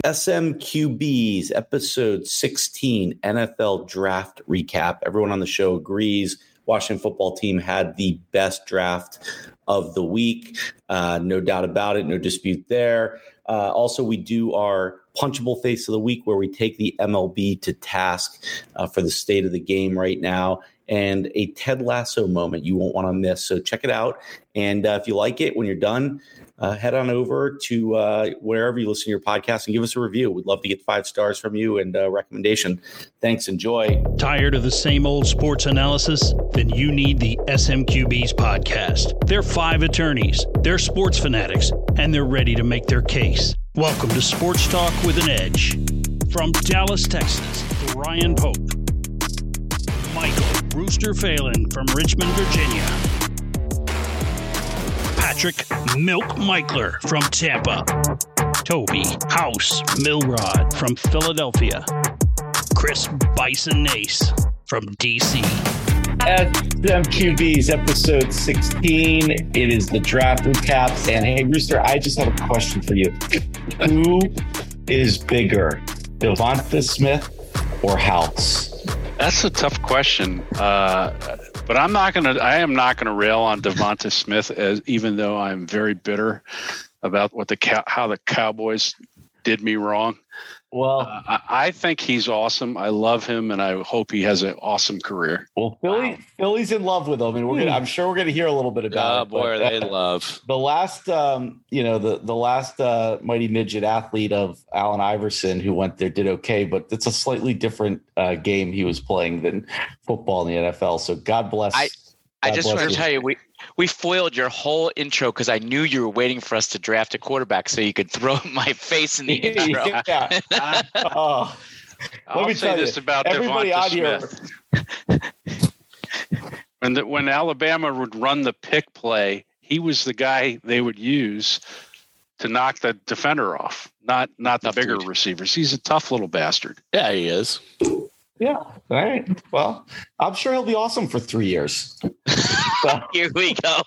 SMQBs, episode 16, NFL draft recap. Everyone on the show agrees Washington football team had the best draft of the week. No doubt about it. No dispute there. Also, we do our punchable face of the week where we take the MLB to task for the state of the game right now, and a Ted Lasso moment you won't want to miss. So check it out. And if you like it, when you're done, head on over to wherever you listen to your podcast and give us a review. We'd love to get 5 stars from you and a recommendation. Thanks. Enjoy. Tired of the same old sports analysis? Then you need the SMQB's podcast. They're 5 attorneys, they're sports fanatics, and they're ready to make their case. Welcome to Sports Talk with an Edge. From Dallas, Texas, Ryan Pope. Michael Rooster Phelan from Richmond, Virginia. Patrick Milk Michler from Tampa. Toby House Milrod from Philadelphia. Chris Bison Nace from DC. SMQB's episode 16. It is the draft recap. And hey, Rooster, I just have a question for you. Who is bigger, Devonta Smith or House? That's a tough question. But I am not gonna rail on Devonta Smith, even though I'm very bitter about how the Cowboys did me wrong. Well, I think he's awesome. I love him, and I hope he has an awesome career. Well, Philly's in love with him, and I'm sure we're gonna hear a little bit about it. Boy, are they in love. The last, the last mighty midget athlete of Allen Iverson who went there did okay, but it's a slightly different game he was playing than football in the NFL. So God bless. I just want to tell you, we foiled your whole intro because I knew you were waiting for us to draft a quarterback so you could throw my face in the intro. Yeah. Let me say this about Devonta Smith. When Alabama would run the pick play, he was the guy they would use to knock the defender off, not the bigger receivers. He's a tough little bastard. Yeah, he is. Yeah. All right. Well, I'm sure he'll be awesome for 3 years. Here we go.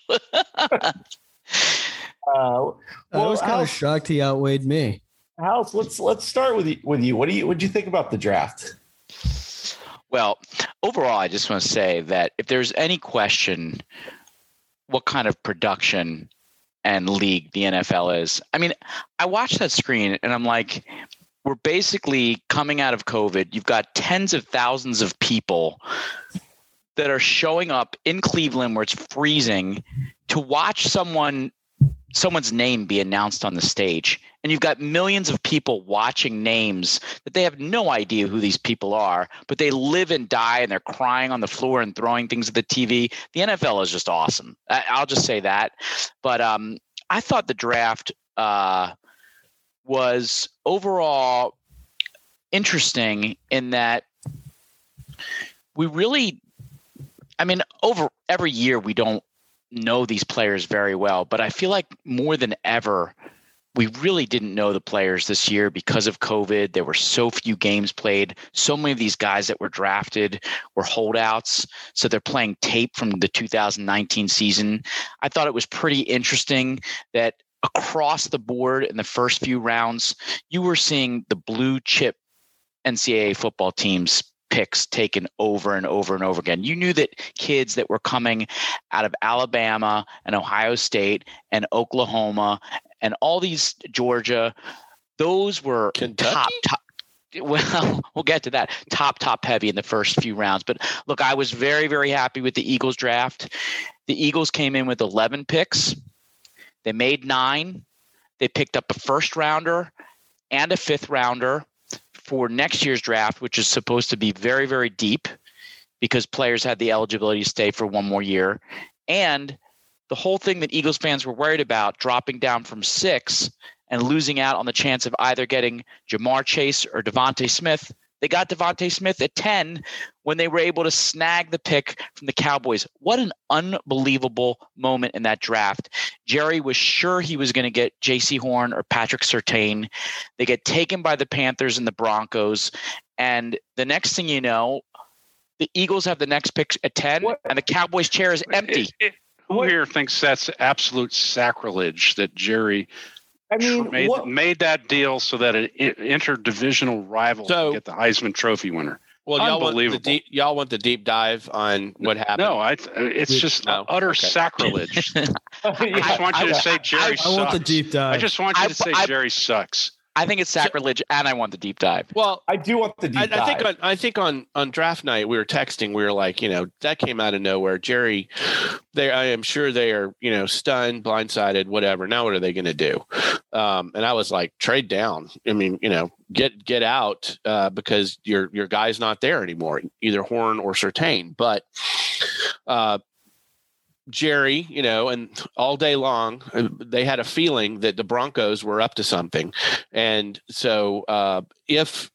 I was kind of shocked he outweighed me. House, let's start with you. What did you think about the draft? Well, overall, I just want to say that if there's any question what kind of production and league the NFL is, I mean, I watched that screen and I'm like, we're basically coming out of COVID. You've got tens of thousands of people that are showing up in Cleveland where it's freezing to watch someone's name be announced on the stage. And you've got millions of people watching names that they have no idea who these people are, but they live and die and they're crying on the floor and throwing things at the TV. The NFL is just awesome. I'll just say that. But I thought the draft was overall interesting in that we really, over every year we don't know these players very well, but I feel like more than ever, we really didn't know the players this year because of COVID. There were so few games played. So many of these guys that were drafted were holdouts. So they're playing tape from the 2019 season. I thought it was pretty interesting that across the board in the first few rounds, you were seeing the blue chip NCAA football teams picks taken over and over and over again. You knew that kids that were coming out of Alabama and Ohio State and Oklahoma and all these Georgia, those were top. Well, we'll get to that. Top heavy in the first few rounds. But look, I was very, very happy with the Eagles draft. The Eagles came in with 11 picks. They made 9. They picked up a first rounder and a fifth rounder for next year's draft, which is supposed to be very, very deep because players had the eligibility to stay for one more year. And the whole thing that Eagles fans were worried about, dropping down from 6 and losing out on the chance of either getting Jamar Chase or Devonta Smith, they got Devonta Smith at 10 when they were able to snag the pick from the Cowboys. What an unbelievable moment in that draft. Jerry was sure he was going to get J.C. Horn or Patrick Surtain. They get taken by the Panthers and the Broncos. And the next thing you know, the Eagles have the next pick at 10, and the Cowboys' chair is empty. Who here thinks that's absolute sacrilege that Jerry I mean, made that deal so that an interdivisional rival can get the Heisman Trophy winner. Well, y'all want the deep dive on what happened? No, it's just utter sacrilege. I just want you to say Jerry sucks. I want the deep dive. I just want you to say Jerry sucks. I think it's sacrilege, and I want the deep dive. Well, I do want the deep dive. I think on draft night we were texting. We were like, that came out of nowhere. Jerry, I am sure they are, stunned, blindsided, whatever. Now what are they going to do? And I was like, trade down. I mean, get out because your guy's not there anymore, either Horn or Surtain. But Jerry, and all day long, they had a feeling that the Broncos were up to something. And so if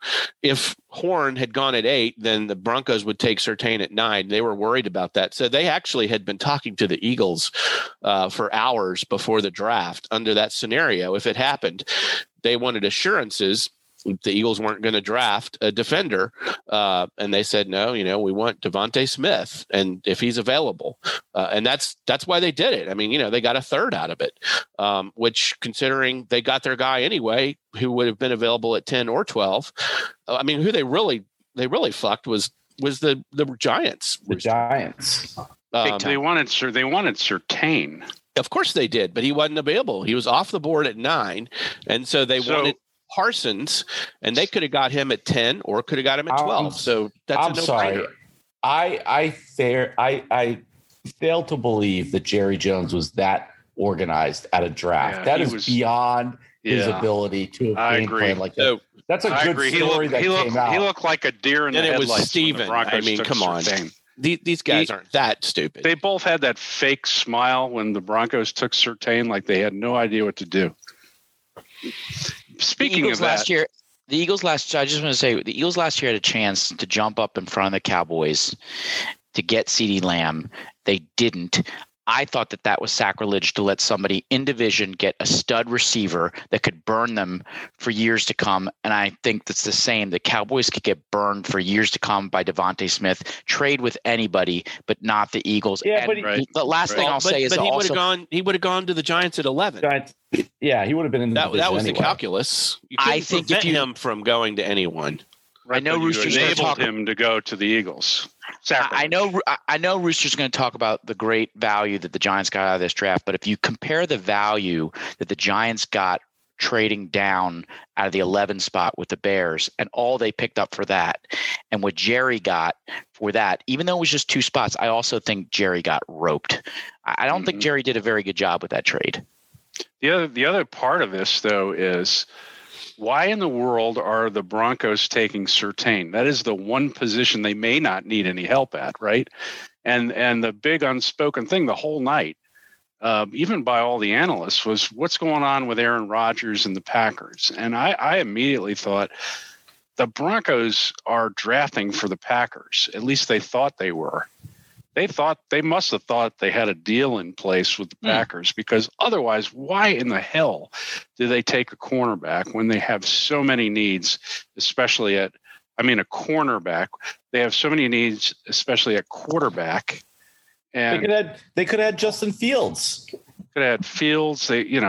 Horn had gone at 8, then the Broncos would take Surtain at 9. They were worried about that. So they actually had been talking to the Eagles for hours before the draft under that scenario. If it happened, they wanted assurances the Eagles weren't going to draft a defender. And they said, no, we want Devontae Smith. And if he's available, and that's why they did it. I mean, they got a third out of it, which considering they got their guy anyway, who would have been available at 10 or 12. I mean, who they really fucked was the Giants. The Giants. They wanted Surtain. Of course they did, but he wasn't available. He was off the board at 9. And so they wanted Parsons, and they could have got him at 10 or could have got him at 12. So that's sorry. I fail to believe that Jerry Jones was that organized at a draft. That is beyond his ability to game plan like that. So, that's a good story that came out. He looked like a deer in the headlights. And it was Steven. I mean, come on. These guys aren't that stupid. They both had that fake smile when the Broncos took Surtain, like they had no idea what to do. Speaking of that, last year, the Eagles last year had a chance to jump up in front of the Cowboys to get CeeDee Lamb. They didn't. I thought that was sacrilege to let somebody in division get a stud receiver that could burn them for years to come. And I think that's the same. The Cowboys could get burned for years to come by Devontae Smith. Trade with anybody, but not the Eagles. Yeah, the last thing I'll say is he would have gone to the Giants at 11. Yeah, he would have been in the division that was anyway. The calculus. You couldn't prevent him from going to anyone. Right, I know Rooster's enabled him to go to the Eagles. I know Rooster's going to talk about the great value that the Giants got out of this draft, but if you compare the value that the Giants got trading down out of the 11 spot with the Bears and all they picked up for that and what Jerry got for that, even though it was just 2 spots, I also think Jerry got roped. I don't think Jerry did a very good job with that trade. The other part of this, though, is why in the world are the Broncos taking Surtain? That is the one position they may not need any help at, right? And the big unspoken thing the whole night, even by all the analysts, was what's going on with Aaron Rodgers and the Packers. And I immediately thought the Broncos are drafting for the Packers. At least they thought they were. They must have thought they had a deal in place with the Packers because otherwise, why in the hell do they take a cornerback when they have so many needs, especially a cornerback? They have so many needs, especially at quarterback. And they could have had Justin Fields. Could have had Fields. Good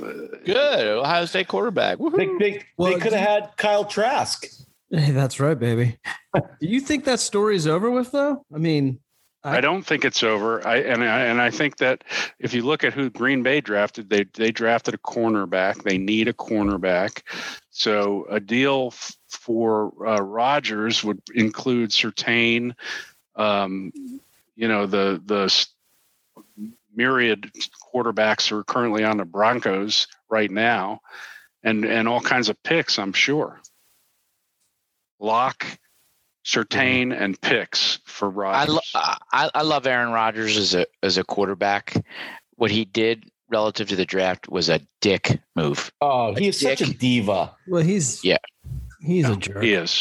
Ohio State quarterback. They could have had Kyle Trask. Hey, that's right, baby. Do you think that story's over with, though? I mean. I don't think it's over. I think that if you look at who Green Bay drafted, they drafted a cornerback. They need a cornerback. So a deal for Rodgers would include Surtain, the myriad quarterbacks who are currently on the Broncos right now, and all kinds of picks, I'm sure. Locke, Surtain, and picks for Rodgers. I love Aaron Rodgers as a quarterback. What he did relative to the draft was a dick move. Oh, he is such a diva. Well, he's a jerk. He is.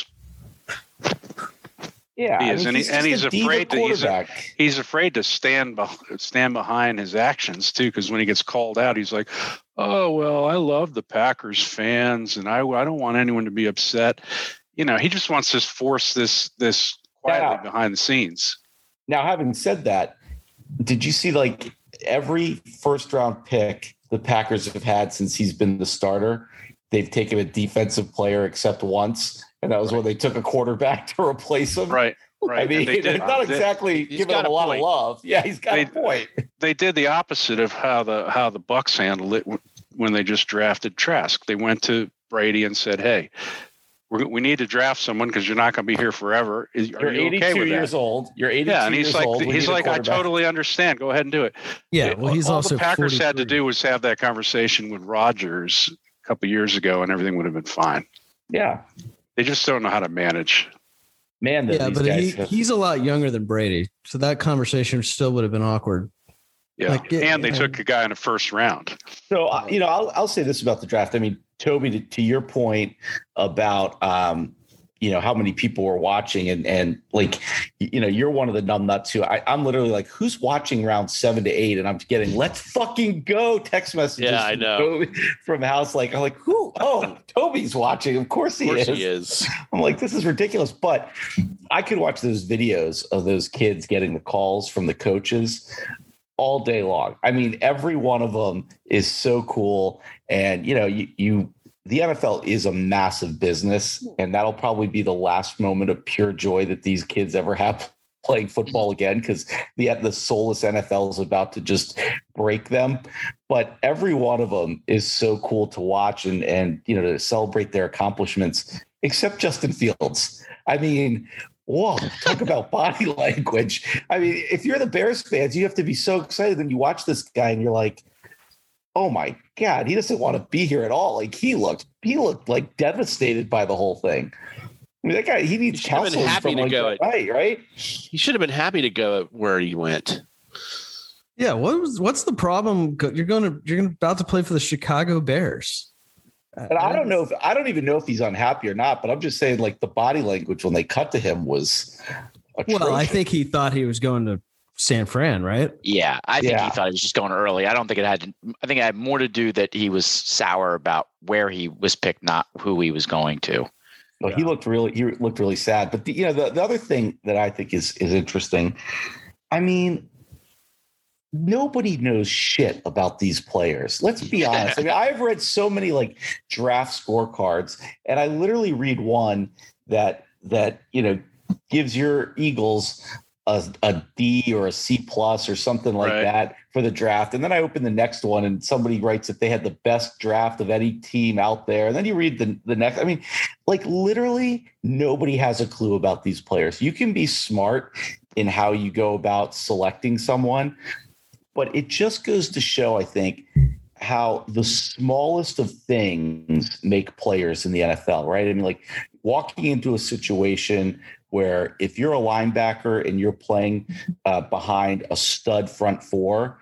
Yeah, he is, and he's afraid to. He's afraid to stand behind his actions too, because when he gets called out, he's like, "Oh well, I love the Packers fans, and I don't want anyone to be upset." He just wants to force this quietly behind the scenes. Now, having said that, did you see like every first round pick the Packers have had since he's been the starter. They've taken a defensive player except once, and that was when they took a quarterback to replace him. Right. I mean, they're not exactly giving him a lot of love. Yeah, he's got a point. They did the opposite of how the Bucs handled it when they just drafted Trask. They went to Brady and said, "Hey, we need to draft someone because you're not going to be here forever. You're 82 years old. You're 82 yeah, and he's old. He's like, I totally understand. Go ahead and do it. Yeah, well, he's all also the Packers 43. had to do was have that conversation with Rodgers a couple years ago, and everything would have been fine. Yeah, they just don't know how to manage. Man, yeah, but he's a lot younger than Brady, so that conversation still would have been awkward. Yeah, and they took a guy in the first round. So I'll say this about the draft. I mean, Toby, to your point about how many people were watching and like, you're one of the numbnuts who I'm literally like, who's watching round 7 to 8? And I'm getting, let's fucking go text messages. Yeah, I know. From house. Like, I'm like, who? Oh, Toby's watching. Of course he is. I'm like, this is ridiculous. But I could watch those videos of those kids getting the calls from the coaches all day long. I mean, every one of them is so cool. And, the NFL is a massive business, and that'll probably be the last moment of pure joy that these kids ever have playing football again, because the soulless NFL is about to just break them. But every one of them is so cool to watch and to celebrate their accomplishments, except Justin Fields. I mean, whoa, talk about body language. I mean, if you're the Bears fans, you have to be so excited. Then you watch this guy and you're like, oh my God, he doesn't want to be here at all. Like he looked like devastated by the whole thing. I mean, that guy, he needs counseling from right? He should have been happy to go where he went. Yeah, what's the problem? You're about to play for the Chicago Bears. And I don't even know if he's unhappy or not, but I'm just saying, like, the body language when they cut to him was atrocious. Well, I think he thought he was going to San Fran, right? Yeah, I think he thought he was just going early. I don't think I think it had more to do that he was sour about where he was picked, not who he was going to. Well, he looked really sad. But the other thing that I think is interesting, I mean, nobody knows shit about these players. Let's be honest. I mean, I've read so many like draft scorecards, and I literally read one that gives your Eagles a D or a C plus or something like that for the draft. And then I open the next one and somebody writes that they had the best draft of any team out there. And then you read the next. I mean, like literally nobody has a clue about these players. You can be smart in how you go about selecting someone, but it just goes to show, I think, how the smallest of things make players in the NFL, right? I mean, like walking into a situation where if you're a linebacker and you're playing behind a stud front four,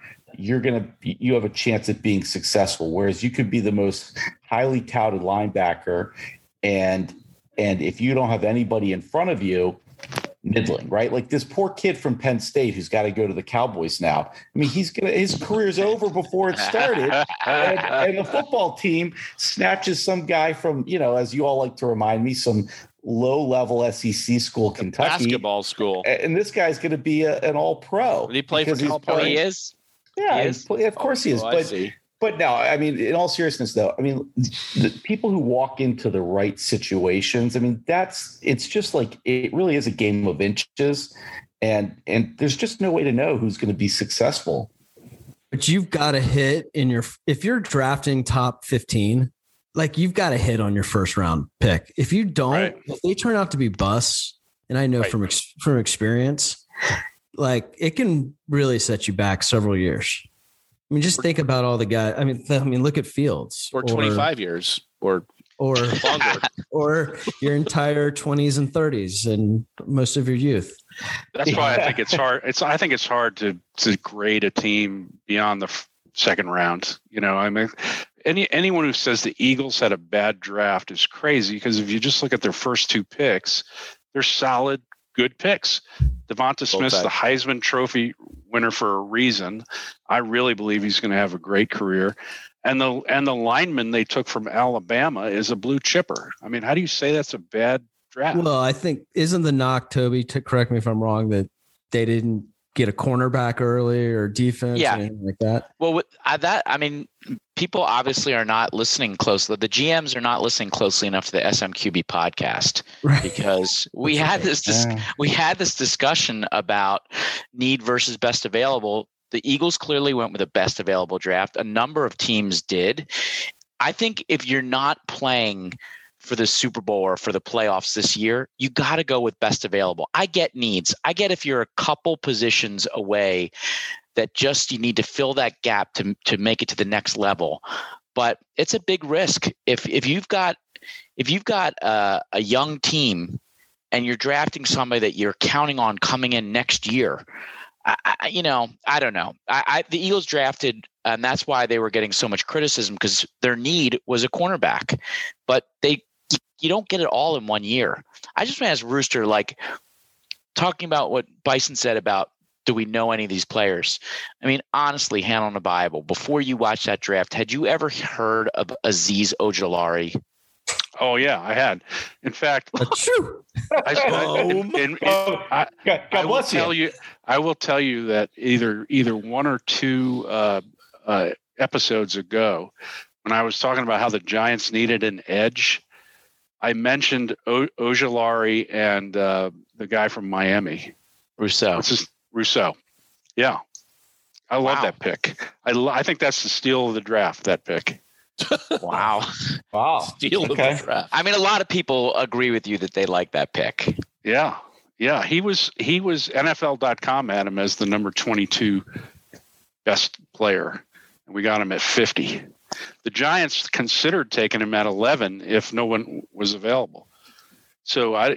you have a chance at being successful. Whereas you could be the most highly touted linebacker, and if you don't have anybody in front of you, middling, right? Like this poor kid from Penn State who's got to go to the Cowboys now. I mean, his career's over before it started, and the football team snatches some guy from, as you all like to remind me, some low-level SEC school, Kentucky basketball school, and this guy's going to be an All-Pro. Did he play for Cal? He is. Yeah, of course he is. But no, I mean, in all seriousness, though, I mean, the people who walk into the right situations, I mean, it's just like it really is a game of inches, and there's just no way to know who's going to be successful. But you've got to hit if you're drafting top 15. Like you've got to hit on your first round pick. If you don't, if they turn out to be busts, and I know from experience, like it can really set you back several years. I mean, just think about all the guys. I mean, look at Fields, or 25 years, or longer, or your entire 20s and 30s, and most of your youth. That's why I think it's hard. I think it's hard to grade a team beyond the second round. I mean. Anyone who says the Eagles had a bad draft is crazy, because if you just look at their first two picks, they're solid, good picks. Devonta Smith's the Heisman Trophy winner for a reason. I really believe he's going to have a great career. And the lineman they took from Alabama is a blue chipper. I mean, how do you say that's a bad draft? Well, I think isn't the knock, Toby, to correct me if I'm wrong, that they didn't get a cornerback early or defense, or anything like that? Well, people obviously are not listening closely. The GMs are not listening closely enough to the SMQB podcast, right? Because we had this discussion about need versus best available. The Eagles clearly went with the best available draft. A number of teams did. I think if you're not playing for the Super Bowl or for the playoffs this year, you got to go with best available. I get needs. I get if you're a couple positions away that just you need to fill that gap to make it to the next level. But it's a big risk. If you've got a young team and you're drafting somebody that you're counting on coming in next year, I don't know. The Eagles drafted, and that's why they were getting so much criticism, because their need was a cornerback, but you don't get it all in 1 year. I just want to ask Rooster, like, talking about what Bison said about, do we know any of these players? I mean, honestly, hand on the Bible, before you watched that draft, had you ever heard of Azeez Ojulari? Oh yeah, I had. In fact, I will tell you that either one or two episodes ago, when I was talking about how the Giants needed an edge, I mentioned Ojulari and the guy from Miami, Rousseau. Rousseau. Yeah, I love that pick. I think that's the steal of the draft. That pick. Wow. Steal of the draft. I mean, a lot of people agree with you that they like that pick. Yeah. He was NFL.com had him as the number 22 best player, and we got him at 50. The Giants considered taking him at 11 if no one was available. So I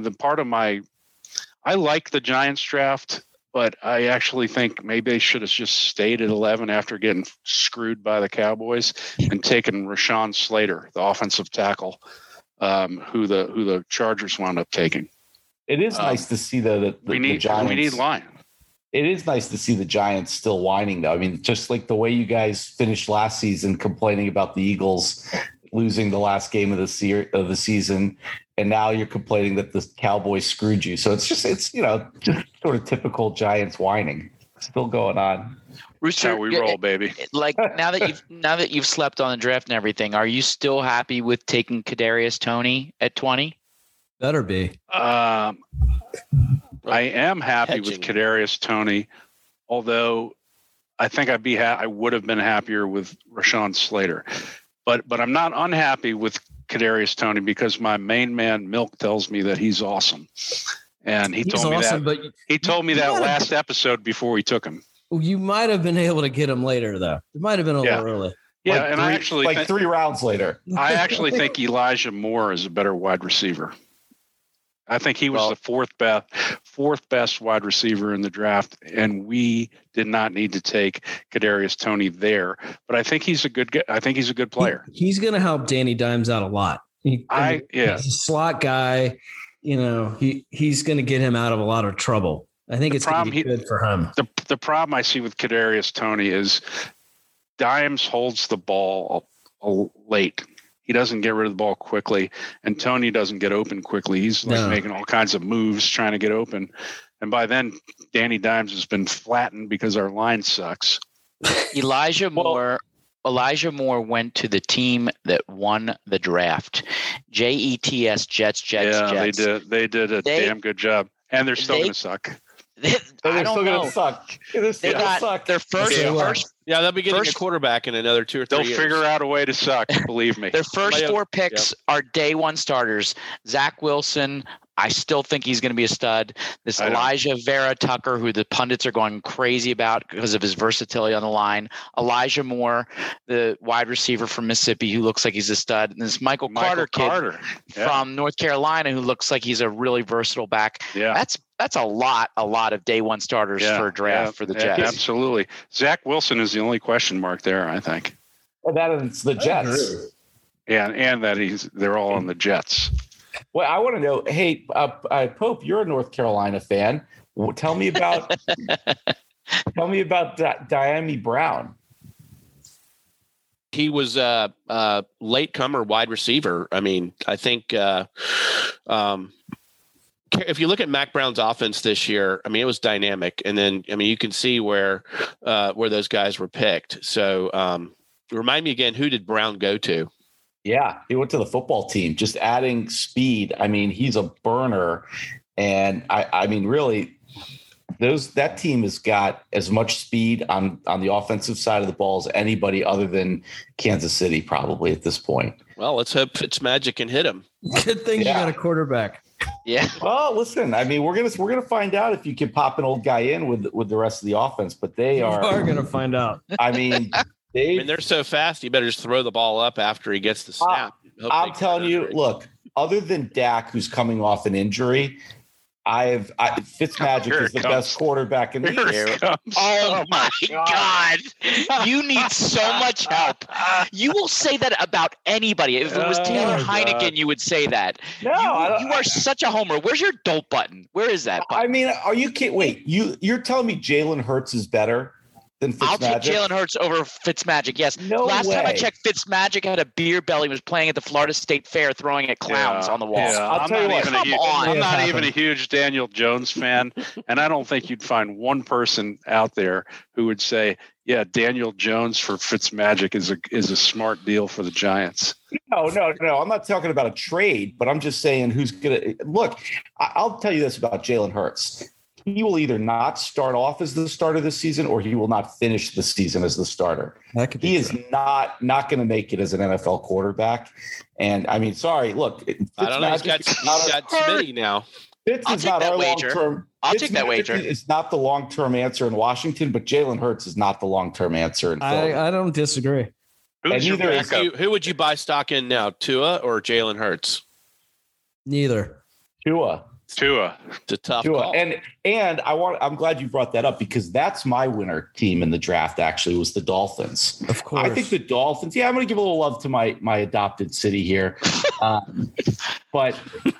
like the Giants draft, but I actually think maybe they should have just stayed at 11 after getting screwed by the Cowboys and taken Rashawn Slater, the offensive tackle, who the Chargers wound up taking. It is nice to see the Giants. We need line. It is nice to see the Giants still whining, though. I mean, just like the way you guys finished last season complaining about the Eagles losing the last game of the season, and now you're complaining that the Cowboys screwed you. So it's just sort of typical Giants whining still going on. Rooster, that's how we roll, baby. Like now that you've slept on the draft and everything, are you still happy with taking Kadarius Toney at 20? Better be. I am happy with Kadarius Toney, although I think I would have been happier with Rashawn Slater. But I'm not unhappy with Kadarius Toney because my main man Milk tells me that he's awesome, and he told me that last episode before we took him. You might have been able to get him later, though. It might have been a little early. Yeah, and I actually 3 rounds later. I actually think Elijah Moore is a better wide receiver. I think he was the fourth best wide receiver in the draft, and we did not need to take Kadarius Toney there. But I think he's a good player. He's going to help Danny Dimes out a lot. He's a slot guy. He's going to get him out of a lot of trouble. I think it's going to be good for him. The problem I see with Kadarius Toney is Dimes holds the ball late. He doesn't get rid of the ball quickly, and Toney doesn't get open quickly. He's making all kinds of moves trying to get open. And by then, Danny Dimes has been flattened because our line sucks. Elijah Moore went to the team that won the draft. Jets. Yeah, they did a damn good job, and they're still going to suck. I don't know. Suck. They got their first. Yeah, they'll be getting a quarterback in another 2 or 3 years. They'll figure out a way to suck, believe me. Their first 4 picks are day one starters. Zach Wilson, I still think he's going to be a stud. This Elijah Vera Tucker, who the pundits are going crazy about because of his versatility on the line. Elijah Moore, the wide receiver from Mississippi, who looks like he's a stud. And this Michael Carter kid from North Carolina, who looks like he's a really versatile back. Yeah. That's a lot of day one starters for a draft for the Jets. Absolutely. Zach Wilson is the only question mark there, I think. And that is the Jets. And that they're all on the Jets. Well, I want to know, hey, Pope, you're a North Carolina fan. Tell me about Dyami Brown. He was a if you look at Mac Brown's offense this year, I mean, it was dynamic. And then, I mean, you can see where those guys were picked. So remind me again, who did Brown go to? Yeah, he went to the football team, just adding speed. I mean, he's a burner. And I mean, really, that team has got as much speed on the offensive side of the ball as anybody other than Kansas City, probably at this point. Well, let's hope Fitzmagic can hit him. Good thing you got a quarterback. Yeah. Well, listen, I mean, we're gonna find out if you can pop an old guy in with the rest of the offense, but they are gonna find out. I mean, they're so fast. You better just throw the ball up after he gets the snap. I'm telling you, look, other than Dak, who's coming off an injury, Fitzmagic is the best quarterback in the league. Oh my God. You need so much help. You will say that about anybody. If it was Taylor Heineken, you would say that. No, you are such a homer. Where's your dope button? Where is that button? I mean, are you kidding? Wait, you're telling me Jalen Hurts is better than Fitzmagic? I'll take Jalen Hurts over Fitzmagic, yes. Last time I checked, Fitzmagic had a beer belly, was playing at the Florida State Fair throwing at clowns on the wall. Yeah. I'm not even a huge Daniel Jones fan, and I don't think you'd find one person out there who would say, yeah, Daniel Jones for Fitzmagic is a smart deal for the Giants. No. I'm not talking about a trade, but I'm just saying who's going to – look, I'll tell you this about Jalen Hurts. He will either not start off as the starter this season or he will not finish the season as the starter. He is not going to make it as an NFL quarterback. And I mean, sorry, look. I don't know. He's got Smitty now. Fitz is not our long-term. I'll take that wager. It's not the long-term answer in Washington, but Jalen Hurts is not the long-term answer in Philly. I don't disagree. Who would you buy stock in now, Tua or Jalen Hurts? Neither. Tua. It's a tough call. And I'm glad you brought that up because that's my winner team in the draft actually was the Dolphins. Of course. I think the Dolphins, I'm going to give a little love to my adopted city here. But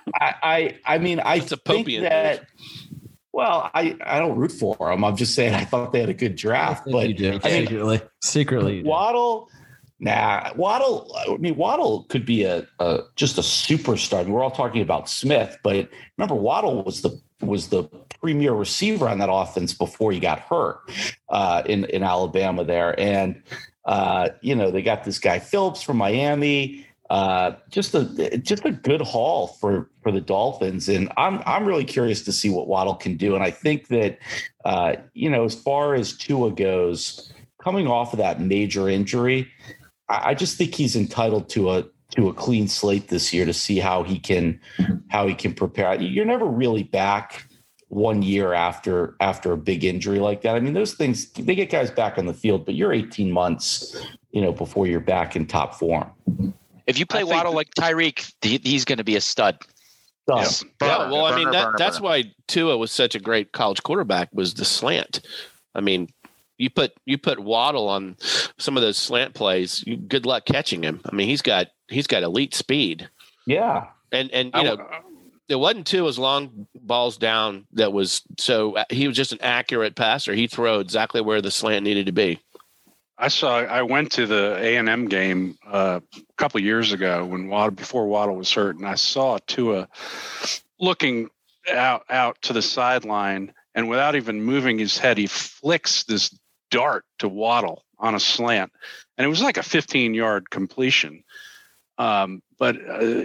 I mean, I think that, well, I don't root for them. I'm just saying I thought they had a good draft. But you do. Secretly. Waddle. Waddle. I mean, Waddle could be just a superstar. I mean, we're all talking about Smith, but remember, Waddle was the premier receiver on that offense before he got hurt in Alabama there, and they got this guy Phillips from Miami. Just a good haul for the Dolphins, and I'm really curious to see what Waddle can do. And I think that as far as Tua goes, coming off of that major injury, I just think he's entitled to a clean slate this year to see how he can prepare. You're never really back 1 year after a big injury like that. I mean, those things, they get guys back on the field, but you're 18 months, before you're back in top form. If you play Waddle like Tyreek, he's going to be a stud. That's why Tua was such a great college quarterback was the slant. I mean, you put Waddle on some of those slant plays. Good luck catching him. I mean, he's got elite speed. Yeah, and it wasn't Tua's long balls down that was so. He was just an accurate passer. He threw exactly where the slant needed to be. I went to the A&M game a couple of years ago before Waddle was hurt, and I saw Tua looking out to the sideline, and without even moving his head, he flicks this dart to Waddle on a slant, and it was like a 15-yard completion. But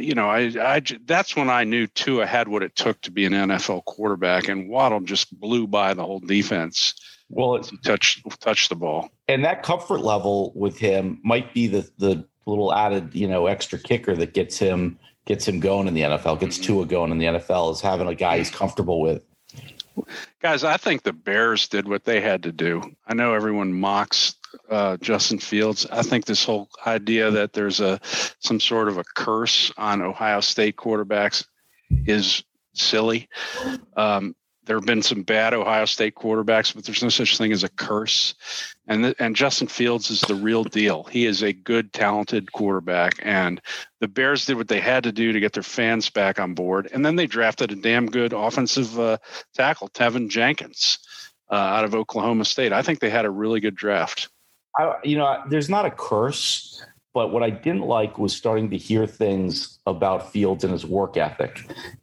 that's when I knew Tua had what it took to be an NFL quarterback, and Waddle just blew by the whole defense. Well, he touched the ball, and that comfort level with him might be the little added extra kicker that gets him going in the NFL, gets Tua going in the NFL, is having a guy he's comfortable with. Guys, I think the Bears did what they had to do. I know everyone mocks Justin Fields. I think this whole idea that there's some sort of a curse on Ohio State quarterbacks is silly. There have been some bad Ohio State quarterbacks, but there's no such thing as a curse. And Justin Fields is the real deal. He is a good, talented quarterback. And the Bears did what they had to do to get their fans back on board. And then they drafted a damn good offensive tackle, Tevin Jenkins, out of Oklahoma State. I think they had a really good draft. There's not a curse, but what I didn't like was starting to hear things about Fields and his work ethic.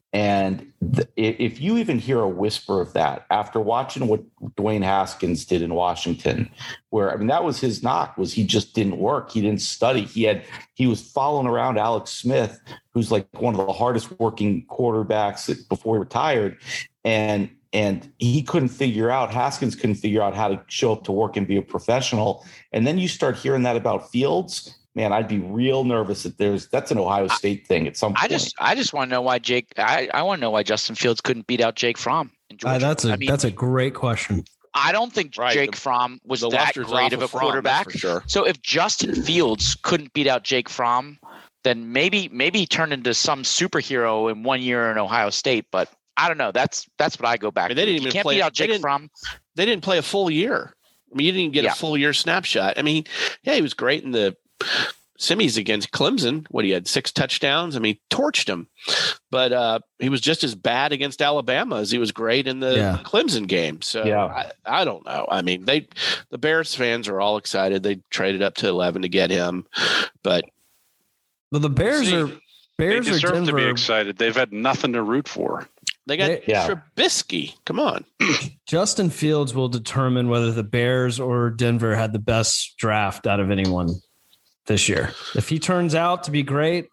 And if you even hear a whisper of that after watching what Dwayne Haskins did in Washington, where, I mean, that was his knock, was he just didn't work. He didn't study. He was following around Alex Smith, who's like one of the hardest working quarterbacks before he retired. And he couldn't figure out, Haskins couldn't figure out how to show up to work and be a professional. And then you start hearing that about Fields. Man, I'd be real nervous that that's an Ohio State thing at some point. I just want to know why I want to know why Justin Fields couldn't beat out Jake Fromm in Georgia. That's a great question. I don't think Jake Fromm was that great of a quarterback. For sure. So if Justin Fields couldn't beat out Jake Fromm, then maybe he turned into some superhero in 1 year in Ohio State. But I don't know. That's what I go back. I mean, they didn't even play. Beat out Jake Fromm. They didn't play a full year. I mean, you didn't get a full year snapshot. I mean, yeah, he was great in the semis against Clemson. He had 6 touchdowns. I mean, torched him, but he was just as bad against Alabama as he was great in the Clemson game. So I don't know. I mean, the Bears fans are all excited. They traded up to 11 to get him, but the Bears they deserve to be excited. They've had nothing to root for. They got Trubisky. Come on. Justin Fields will determine whether the Bears or Denver had the best draft out of anyone this year. If he turns out to be great,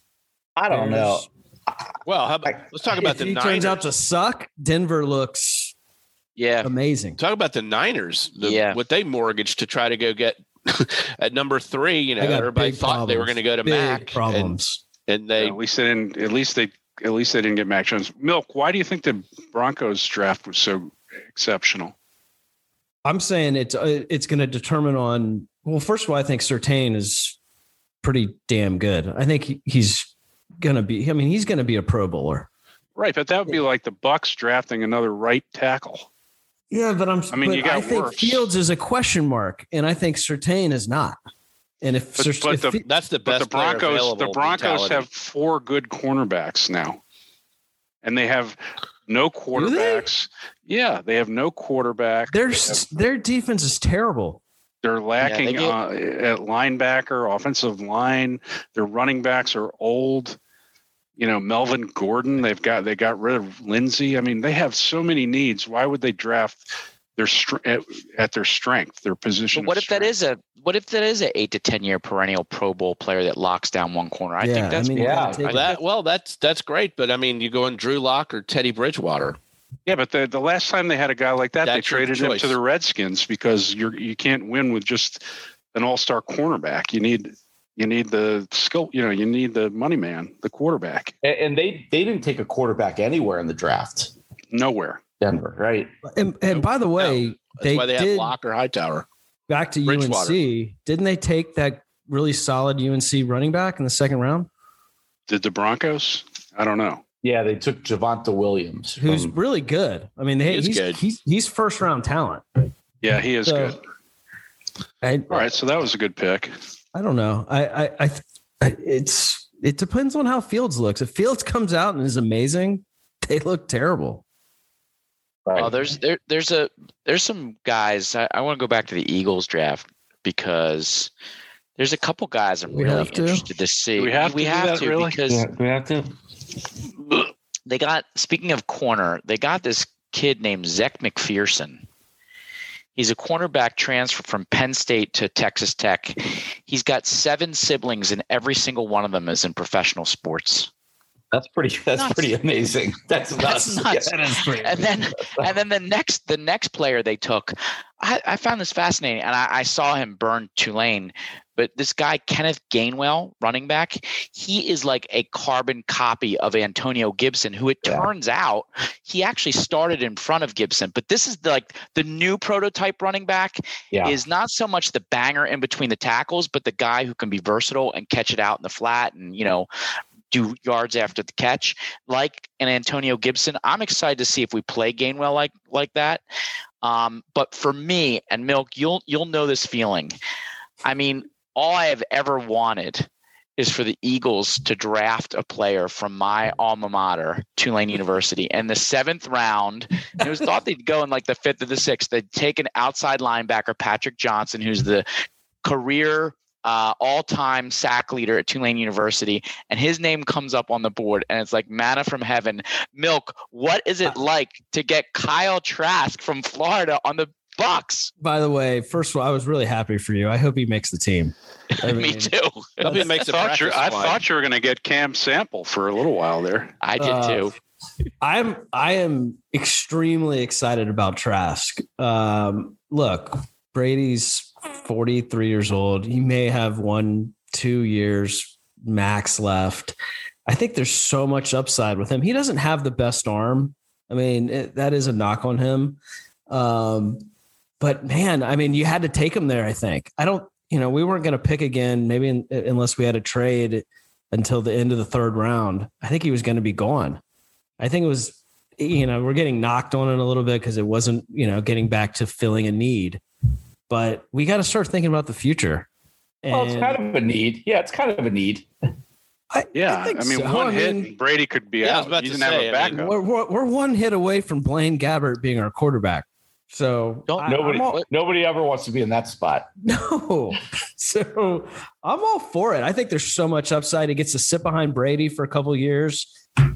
I don't know. Well, let's talk about the Niners. If he turns out to suck, Denver looks amazing. Talk about the Niners. What they mortgaged to try to go get at number 3. Everybody thought they were going to go to Mac. Problems. And they at least they didn't get Mac Jones. Milk, why do you think the Broncos draft was so exceptional? I'm saying it's going to determine on. Well, first of all, I think Surtain is pretty damn good. I think he's going to be. I mean, he's going to be a Pro Bowler, right? But that would be like the Bucs drafting another right tackle. Yeah, but I think Fields is a question mark, and I think Surtain is not. And that's the best. The Broncos have 4 good cornerbacks now, and they have no quarterbacks. Yeah, they have no quarterback. Their defense is terrible. They're lacking at linebacker, offensive line. Their running backs are old. Melvin Gordon. They got rid of Lindsey. I mean, they have so many needs. Why would they draft at their strength, their position? But what if that is a 8 to 10 year perennial Pro Bowl player that locks down one corner? I think that's that's great. But I mean, you go on Drew Lock or Teddy Bridgewater. Yeah, but the last time they had a guy like that, they traded him to the Redskins because you can't win with just an all-star cornerback. You need the skill. You need the money man, the quarterback. And they didn't take a quarterback anywhere in the draft. Nowhere. Denver, right? And by the way, that's why they had Locke or Hightower. Back to Bridgewater. UNC, didn't they take that really solid UNC running back in the second round? Did the Broncos? I don't know. Yeah, they took Javonte Williams, who's really good. I mean, he's first round talent. Yeah, he is good. All right, so that was a good pick. I don't know. It depends on how Fields looks. If Fields comes out and is amazing, they look terrible. Right. Oh, there's some guys. I want to go back to the Eagles draft because there's a couple guys I'm really interested to see. Do we have to really? Because we have to. They got, speaking of corner, they got this kid named Zech McPherson. He's a cornerback transfer from Penn State to Texas Tech. He's got 7 siblings, and every single one of them is in professional sports. That's pretty amazing. That's nuts. Yeah, that is pretty amazing. And then the next player they took, I found this fascinating, and I saw him burn Tulane. But this guy, Kenneth Gainwell, running back, he is like a carbon copy of Antonio Gibson, who it turns out he actually started in front of Gibson. But this is the new prototype running back is not so much the banger in between the tackles, but the guy who can be versatile and catch it out in the flat and, do yards after the catch like an Antonio Gibson. I'm excited to see if we play Gainwell like that. But for me, and Milk, you'll know this feeling. I mean, all I have ever wanted is for the Eagles to draft a player from my alma mater, Tulane University, and the 7th round. It was thought they'd go in like the 5th or the 6th. They'd take an outside linebacker, Patrick Johnson, who's the career all-time sack leader at Tulane University, and his name comes up on the board, and it's like manna from heaven. Milk, what is it like to get Kyle Trask from Florida on the Bucks? By the way, first of all, I was really happy for you. I hope he makes the team. Me too. I hope he makes the practice squad. I thought you were going to get Cam Sample for a little while there. I did too. I am extremely excited about Trask. Look, Brady's 43 years old. He may have 1-2 years max left. I think there's so much upside with him. He doesn't have the best arm. I mean, that is a knock on him. But man, I mean, you had to take him there. I think we weren't going to pick again, maybe unless we had a trade until the end of the third round. I think he was going to be gone. I think it was, we're getting knocked on it a little bit because it wasn't, getting back to filling a need, but we got to start thinking about the future. Well, it's kind of a need. Yeah, it's kind of a need. I mean, one hit, Brady could be out. He didn't have a backup. We're one hit away from Blaine Gabbert being our quarterback. So nobody ever wants to be in that spot. No. So I'm all for it. I think there's so much upside. He gets to sit behind Brady for a couple of years.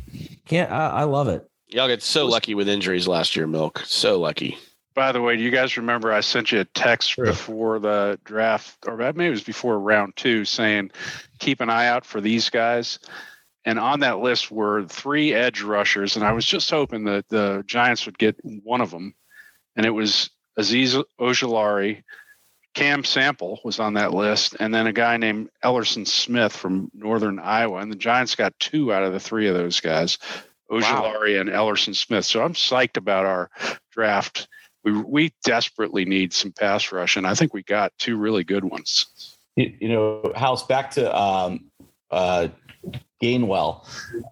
I love it. Y'all get so lucky with injuries last year, Milk. So lucky. By the way, do you guys remember I sent you a text before the draft, or maybe it was before round 2, saying keep an eye out for these guys? And on that list were 3 edge rushers, and I was just hoping that the Giants would get one of them. And it was Aziz Ojulari. Cam Sample was on that list, and then a guy named Ellerson Smith from Northern Iowa. And the Giants got 2 out of the 3 of those guys, Ojulari and Ellerson Smith. So I'm psyched about our draft. We desperately need some pass rush, and I think we got 2 really good ones. House, back to Gainwell.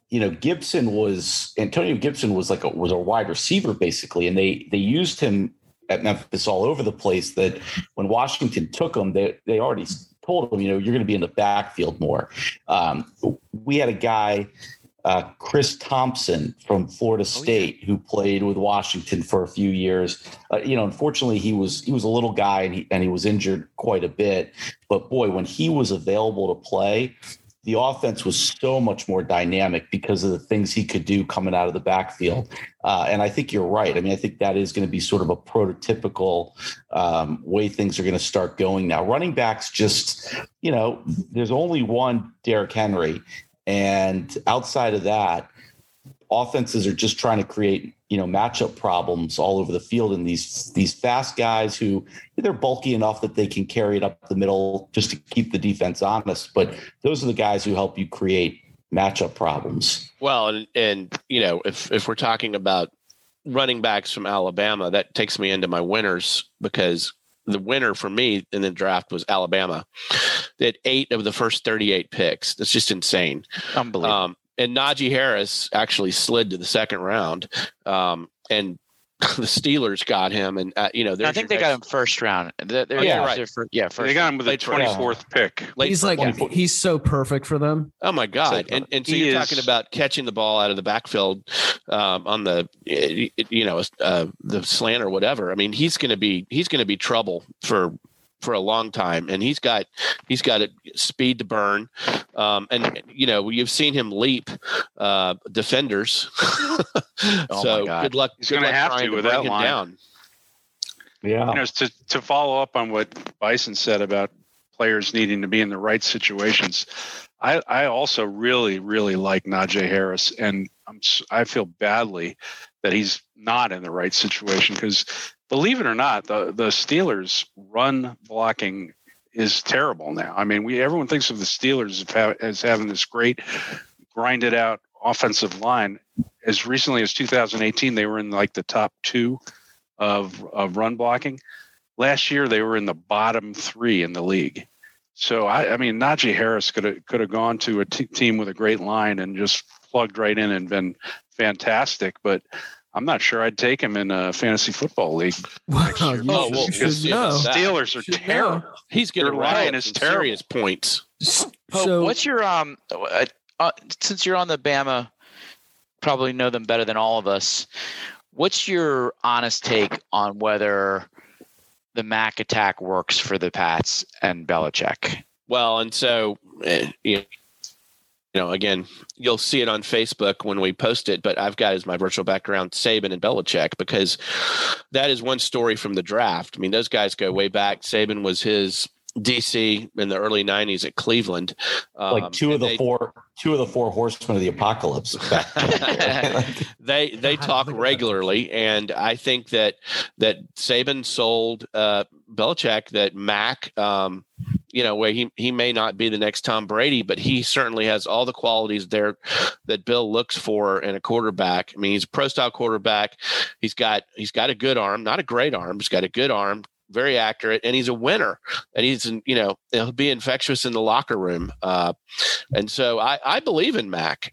Antonio Gibson was a wide receiver basically, and they used him at Memphis all over the place. That when Washington took him, they already told him, you're going to be in the backfield more. We had a guy, Chris Thompson from Florida State, who played with Washington for a few years. Unfortunately, he was a little guy and he was injured quite a bit. But boy, when he was available to play, the offense was so much more dynamic because of the things he could do coming out of the backfield. And I think you're right. I mean, I think that is going to be sort of a prototypical way things are going to start going now. Running backs just, there's only one Derrick Henry. And outside of that, offenses are just trying to create, matchup problems all over the field. And these fast guys who they're bulky enough that they can carry it up the middle just to keep the defense honest. But those are the guys who help you create matchup problems. Well, and if we're talking about running backs from Alabama, that takes me into my winners, because the winner for me in the draft was Alabama. They had 8 of the first 38 picks. That's just insane. Unbelievable. And Najee Harris actually slid to the second round. And the Steelers got him. And, I think they got him first round. First they got him with the 24th pick. He's so perfect for them. Oh my God. And so you're talking about catching the ball out of the backfield on the, the slant or whatever. I mean, he's going to be trouble for a long time, and he's got a speed to burn. And you've seen him leap defenders. So good luck. He's going to have to with that line. Down. Yeah. To follow up on what Bison said about players needing to be in the right situations, I also really, really like Najee Harris, and I feel badly that he's not in the right situation, because believe it or not, the Steelers' run blocking is terrible now. I mean, everyone thinks of the Steelers as having this great grinded out offensive line. As recently as 2018, they were in like the top 2 of run blocking. Last year, they were in the bottom 3 in the league. So I mean, Najee Harris could have gone to a team with a great line and just plugged right in and been fantastic, but I'm not sure I'd take him in a fantasy football league. Next year. The Steelers are terrible. He's going to run is serious points. So what's your since you're on the Bama, probably know them better than all of us. What's your honest take on whether the Mac attack works for the Pats and Belichick? Well, and so, again, you'll see it on Facebook when we post it, but I've got as my virtual background Saban and Belichick, because that is one story from the draft. I mean, those guys go way back. Saban was his DC in the early 90s at Cleveland. Like two of the four horsemen of the apocalypse. They talk regularly, and I think that Saban sold Belichick that Mac, where he may not be the next Tom Brady, but he certainly has all the qualities there that Bill looks for in a quarterback. I mean, he's a pro-style quarterback. He's got a good arm, not a great arm. He's got a good arm, very accurate, and he's a winner. And he'll be infectious in the locker room. And so I believe in Mac.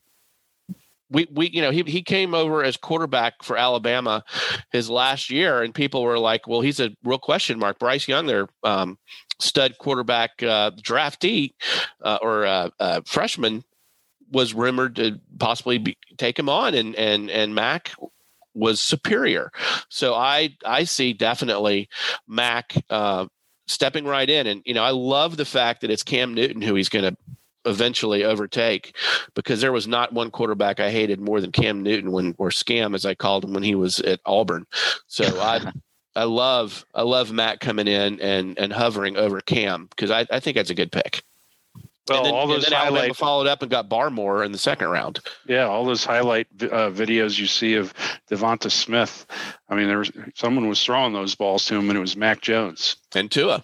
He came over as quarterback for Alabama his last year, and people were like, well, he's a real question mark. Bryce Young, their stud quarterback draftee or freshman, was rumored to possibly take him on, and Mac was superior. So I see definitely Mac stepping right in. And, I love the fact that it's Cam Newton who he's going to eventually overtake, because there was not one quarterback I hated more than Cam Newton, or Scam, as I called him, when he was at Auburn. So I love Mac coming in and hovering over Cam, because I think that's a good pick. Well, and then Alabama followed up and got Barmore in the second round. Yeah, all those highlight videos you see of Devonta Smith. I mean, someone was throwing those balls to him, and it was Mac Jones and Tua.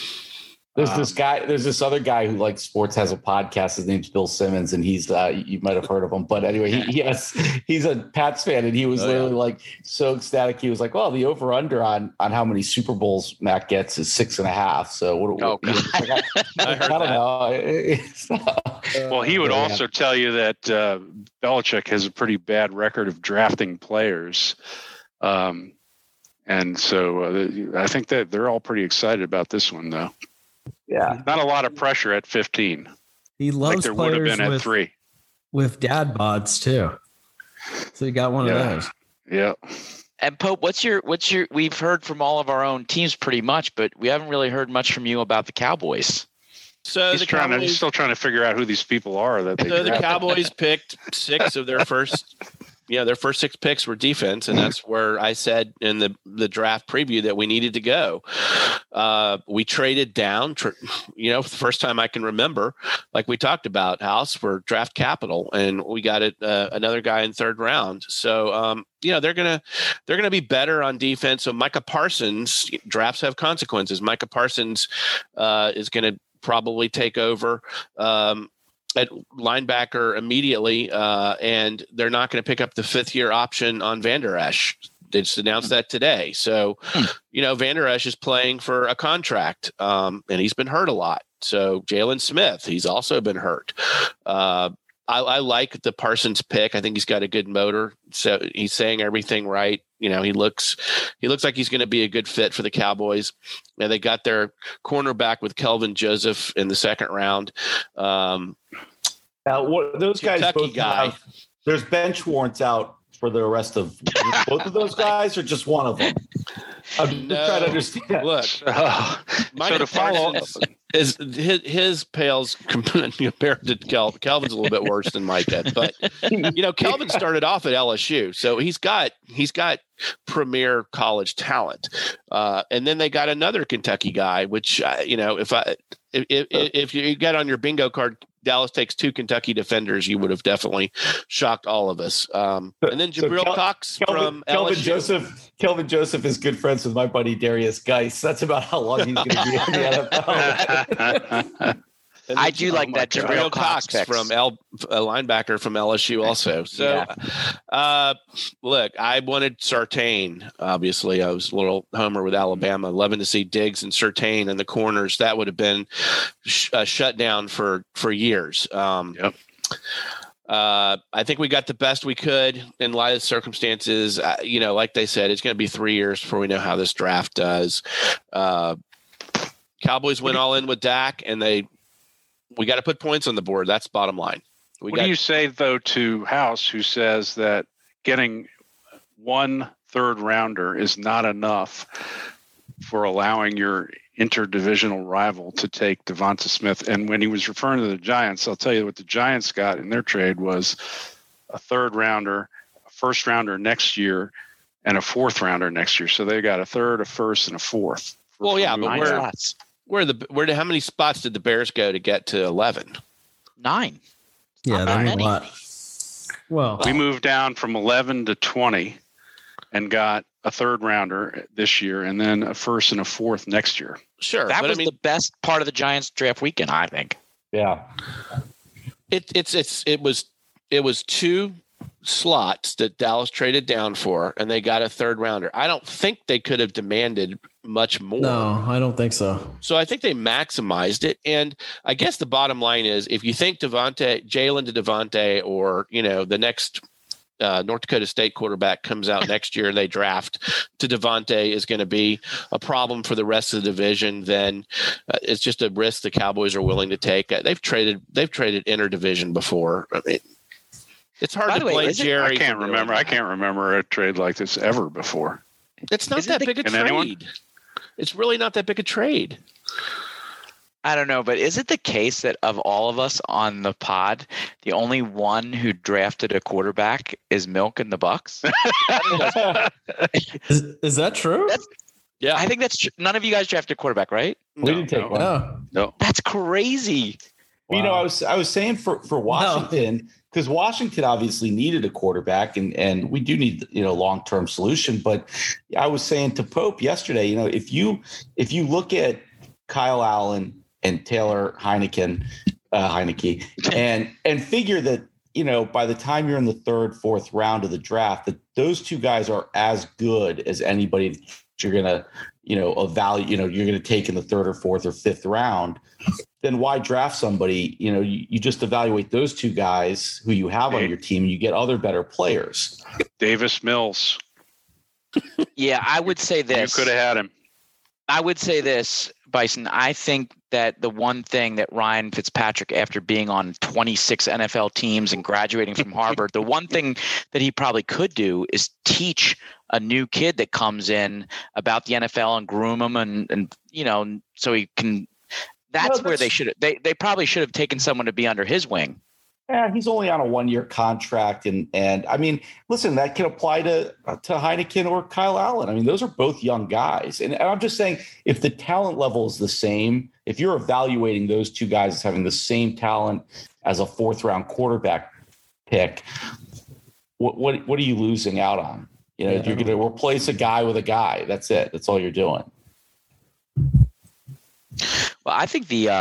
There's this other guy who likes sports, has a podcast. His name's Bill Simmons, and he's you might have heard of him. But anyway, he's a Pats fan, and he was like so ecstatic. He was like, "Well, the over under on how many Super Bowls Mac gets is 6.5." So I don't know. Well, he would also tell you that Belichick has a pretty bad record of drafting players. And so I think that they're all pretty excited about this one, though. Yeah, not a lot of pressure at 15. He loves like there would have been at 3 with dad bods too. So you got one of those. Yeah. And Pope, what's your? We've heard from all of our own teams pretty much, but we haven't really heard much from you about the Cowboys. So he's still trying to figure out who these people are. So the Cowboys picked 6 of their first. Their first 6 picks were defense, and that's where I said in the draft preview that we needed to go. We traded down, for the first time I can remember, like we talked about, House, for draft capital, and we got another guy in 3rd round. So they're gonna be better on defense. So Micah Parsons, drafts have consequences. Micah Parsons is going to probably take over at linebacker immediately, and they're not going to pick up the 5th-year option on Van Der Esch. They just announced that today. So, Van Der Esch is playing for a contract, and he's been hurt a lot. So Jalen Smith, he's also been hurt. I like the Parsons pick. I think he's got a good motor. So he's saying everything right. He looks like he's going to be a good fit for the Cowboys. And they got their cornerback with Kelvin Joseph in the 2nd round. Those guys Kentucky guy. There's bench warrants out for the rest of both of those guys, or just one of them? I'm trying to understand. Look, Micah Parsons, his pales compared to Kelvin. Kelvin's a little bit worse than Micah, but Kelvin started off at LSU, so he's got premier college talent, and then they got another Kentucky guy, which if you get on your bingo card, Dallas takes 2 Kentucky defenders, you would have definitely shocked all of us. And then Jabril Cox from LSU. Kelvin Joseph is good friends with my buddy Darius Geis. That's about how long he's going to be in the NFL. I do like that Jabril Cox from a linebacker from LSU also. So, look, I wanted Surtain. Obviously, I was a little homer with Alabama, loving to see Diggs and Surtain in the corners. That would have been shut down for years. I think we got the best we could in light of the circumstances. Like they said, it's going to be 3 years before we know how this draft does. Cowboys went all in with Dak, and we got to put points on the board. That's bottom line. What do you say, though, to House, who says that getting 1 third rounder is not enough for allowing your interdivisional rival to take Devonta Smith. And when he was referring to the Giants, I'll tell you what the Giants got in their trade was a third rounder, a first rounder next year, and a fourth rounder next year. So they got a third, a first, and a fourth. Well, yeah, but how many spots did the Bears go to get to 11? 9. Yeah, that's a lot. Well, we moved down from 11 to 20 and got a third rounder this year and then a first and a fourth next year. Sure. That was the best part of the Giants draft weekend, I think. Yeah. It was 2 slots that Dallas traded down for, and they got a third rounder. I don't think they could have demanded much more. No, I don't think so. So I think they maximized it. And I guess the bottom line is, if you think Jalen to Devontae, or, the next North Dakota State quarterback comes out next year and they draft to Devontae is going to be a problem for the rest of the division, then it's just a risk the Cowboys are willing to take. They've traded interdivision before. I mean, it's hard to blame Jerry. I can't remember a trade like this ever before. It's not that big a trade. Anyone? It's really not that big a trade. I don't know, but is it the case that of all of us on the pod, the only one who drafted a quarterback is Milk and the Bucks? Is that true? Yeah, I think that's true. None of you guys drafted a quarterback, right? We didn't take one. No. That's crazy. Wow. I was saying for Washington, because Washington obviously needed a quarterback, and we do need long-term solution. But I was saying to Pope yesterday, if you look at Kyle Allen and Taylor Heineke, and figure that by the time you're in the third, fourth round of the draft, that those two guys are as good as anybody that you're gonna evaluate. You're gonna take in the third or fourth or fifth round. Then why draft somebody? You just evaluate those two guys who you have on your team, and you get other better players. Davis Mills. Yeah, I would say this. You could have had him. I would say this, Bison. I think that the one thing that Ryan Fitzpatrick, after being on 26 NFL teams and graduating from Harvard, the one thing that he probably could do is teach a new kid that comes in about the NFL and groom him and so he can. That's where they should. They probably should have taken someone to be under his wing. Yeah, he's only on a 1-year contract, and I mean, listen, that can apply to Heineken or Kyle Allen. I mean, those are both young guys, and I'm just saying, if the talent level is the same, if you're evaluating those two guys as having the same talent as a fourth-round quarterback pick, what are you losing out on? You're going to replace a guy with a guy. That's it. That's all you're doing. Well, I think the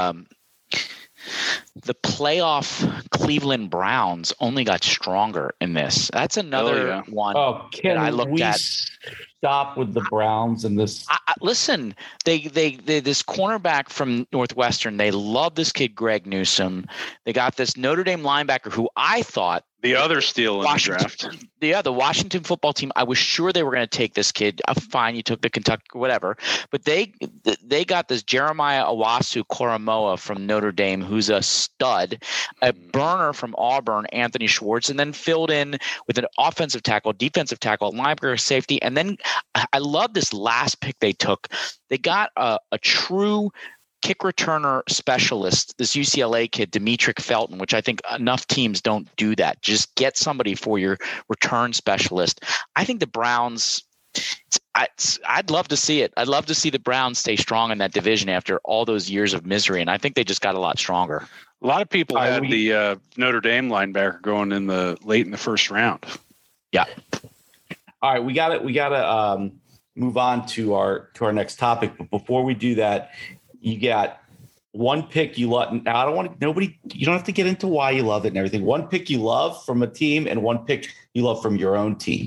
playoff Cleveland Browns only got stronger in this. That's another one that I looked at. Stop with the Browns and this. Listen, they this cornerback from Northwestern. They love this kid Greg Newsome. They got this Notre Dame linebacker who I thought the other steal in the draft. Yeah, the Washington football team. I was sure they were going to take this kid. Fine, you took the Kentucky, whatever. But they got this Jeremiah Owusu-Koramoah from Notre Dame, who's a stud, a burner from Auburn, Anthony Schwartz, and then filled in with an offensive tackle, defensive tackle, linebacker, safety, and then I love this last pick they took. They got a true kick returner specialist, this UCLA kid, Demetric Felton, which I think enough teams don't do that. Just get somebody for your return specialist. I think the Browns, I'd love to see it. I'd love to see the Browns stay strong in that division after all those years of misery, and I think they just got a lot stronger. A lot of people had the Notre Dame linebacker going late in the first round. Yeah. All right, we got to move on to our next topic, but before we do that, you got one pick you love. Now, you don't have to get into why you love it and everything. One pick you love from a team and one pick you love from your own team.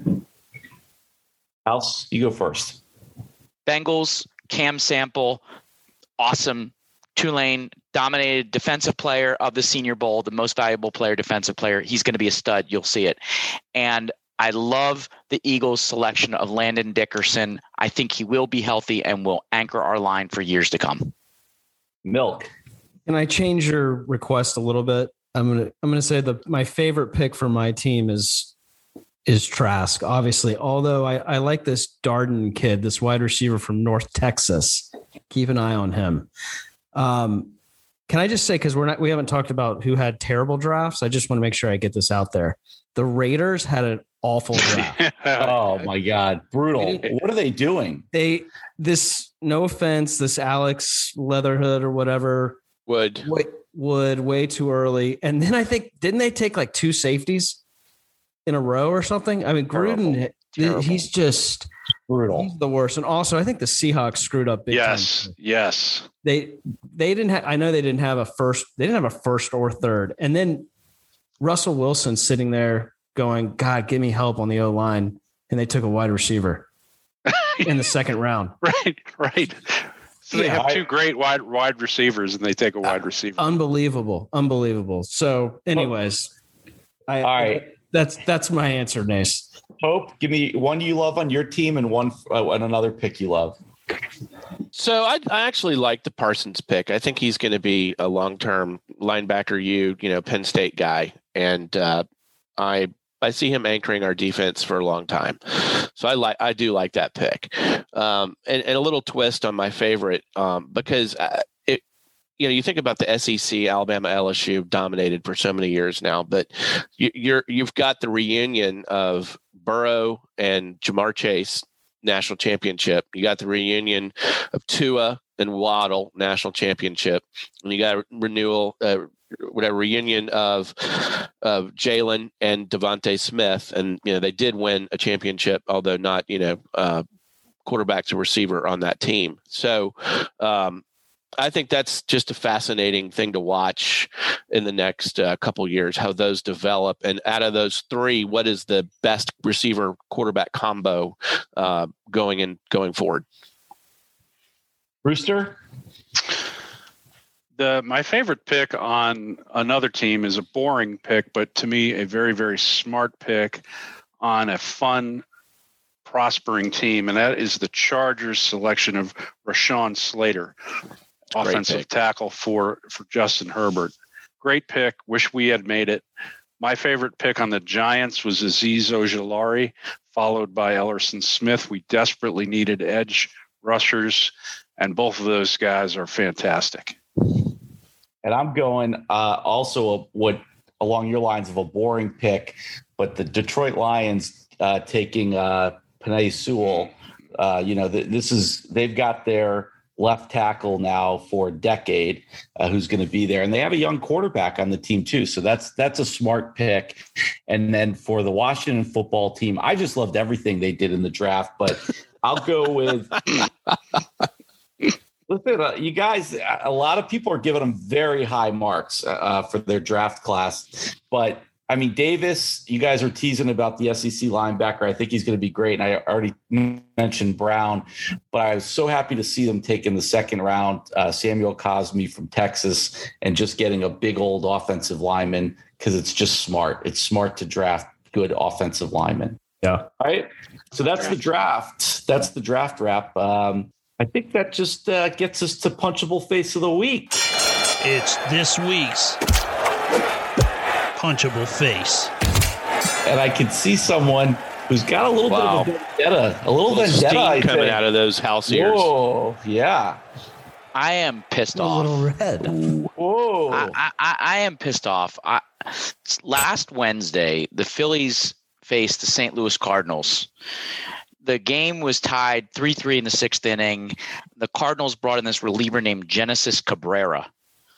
House, you go first. Bengals, Cam Sample, awesome. Tulane, dominated defensive player of the Senior Bowl, the most valuable player, defensive player. He's going to be a stud. You'll see it. And I love the Eagles' selection of Landon Dickerson. I think he will be healthy and will anchor our line for years to come. Milk. Can I change your request a little bit? I'm gonna say my favorite pick for my team is Trask, obviously. Although I like this Darden kid, this wide receiver from North Texas. Keep an eye on him. Can I just say, because we haven't talked about who had terrible drafts. I just want to make sure I get this out there. The Raiders had an awful draft. Oh my God. Brutal. What are they doing? No offense, this Alex Leatherhood or whatever Would way too early. And then I think, didn't they take like 2 safeties in a row or something? I mean, Gruden, he's just brutal. He's the worst. And also I think the Seahawks screwed up big time. Yes. They didn't have, I know they didn't have a first or third. And then Russell Wilson sitting there going, God, give me help on the O-line. And they took a wide receiver in the second round. Right. So they have 2 great wide receivers and they take a wide receiver. Unbelievable. So anyways, all right. That's my answer, Nace. Hope, give me one you love on your team and one and another pick you love. So I actually like the Parsons pick. I think he's going to be a long-term linebacker, Penn State guy. And I see him anchoring our defense for a long time. So I do like that pick. And a little twist on my favorite, because you think about the SEC, Alabama, LSU dominated for so many years now, but you've got the reunion of Burrow and Jamar Chase national championship. You got the reunion of Tua and Waddle national championship, and you got a reunion of Jalen and Devontae Smith, and they did win a championship, although not quarterback to receiver on that team. So I think that's just a fascinating thing to watch in the next couple years, how those develop. And out of those 3, what is the best receiver quarterback combo going forward? Brewster? My favorite pick on another team is a boring pick, but to me, a very, very smart pick on a fun, prospering team. And that is the Chargers selection of Rashawn Slater. Offensive tackle for Justin Herbert. Great pick. Wish we had made it. My favorite pick on the Giants was Azeez Ojulari, followed by Ellerson Smith. We desperately needed edge rushers, and both of those guys are fantastic. And I'm going also along your lines of a boring pick, but the Detroit Lions taking Penei Sewell. They've got their left tackle now for a decade, who's going to be there. And they have a young quarterback on the team too. So that's a smart pick. And then for the Washington football team, I just loved everything they did in the draft, but I'll go with, listen, you guys, a lot of people are giving them very high marks for their draft class, but I mean, Davis, you guys are teasing about the SEC linebacker. I think he's going to be great. And I already mentioned Brown, but I was so happy to see them take in the second round Samuel Cosme from Texas and just getting a big old offensive lineman, because it's just smart. It's smart to draft good offensive linemen. Yeah. All right. So that's the draft. That's the draft wrap. I think that just gets us to Punchable Face of the Week. It's this week's Punchable Face. And I can see someone who's got a little bit of a vendetta. A little vendetta steam coming out of those house ears. Whoa, yeah. I am pissed off. A little red. Whoa. I am pissed off. Last Wednesday, the Phillies faced the St. Louis Cardinals. The game was tied 3-3 in the 6th inning. The Cardinals brought in this reliever named Genesis Cabrera.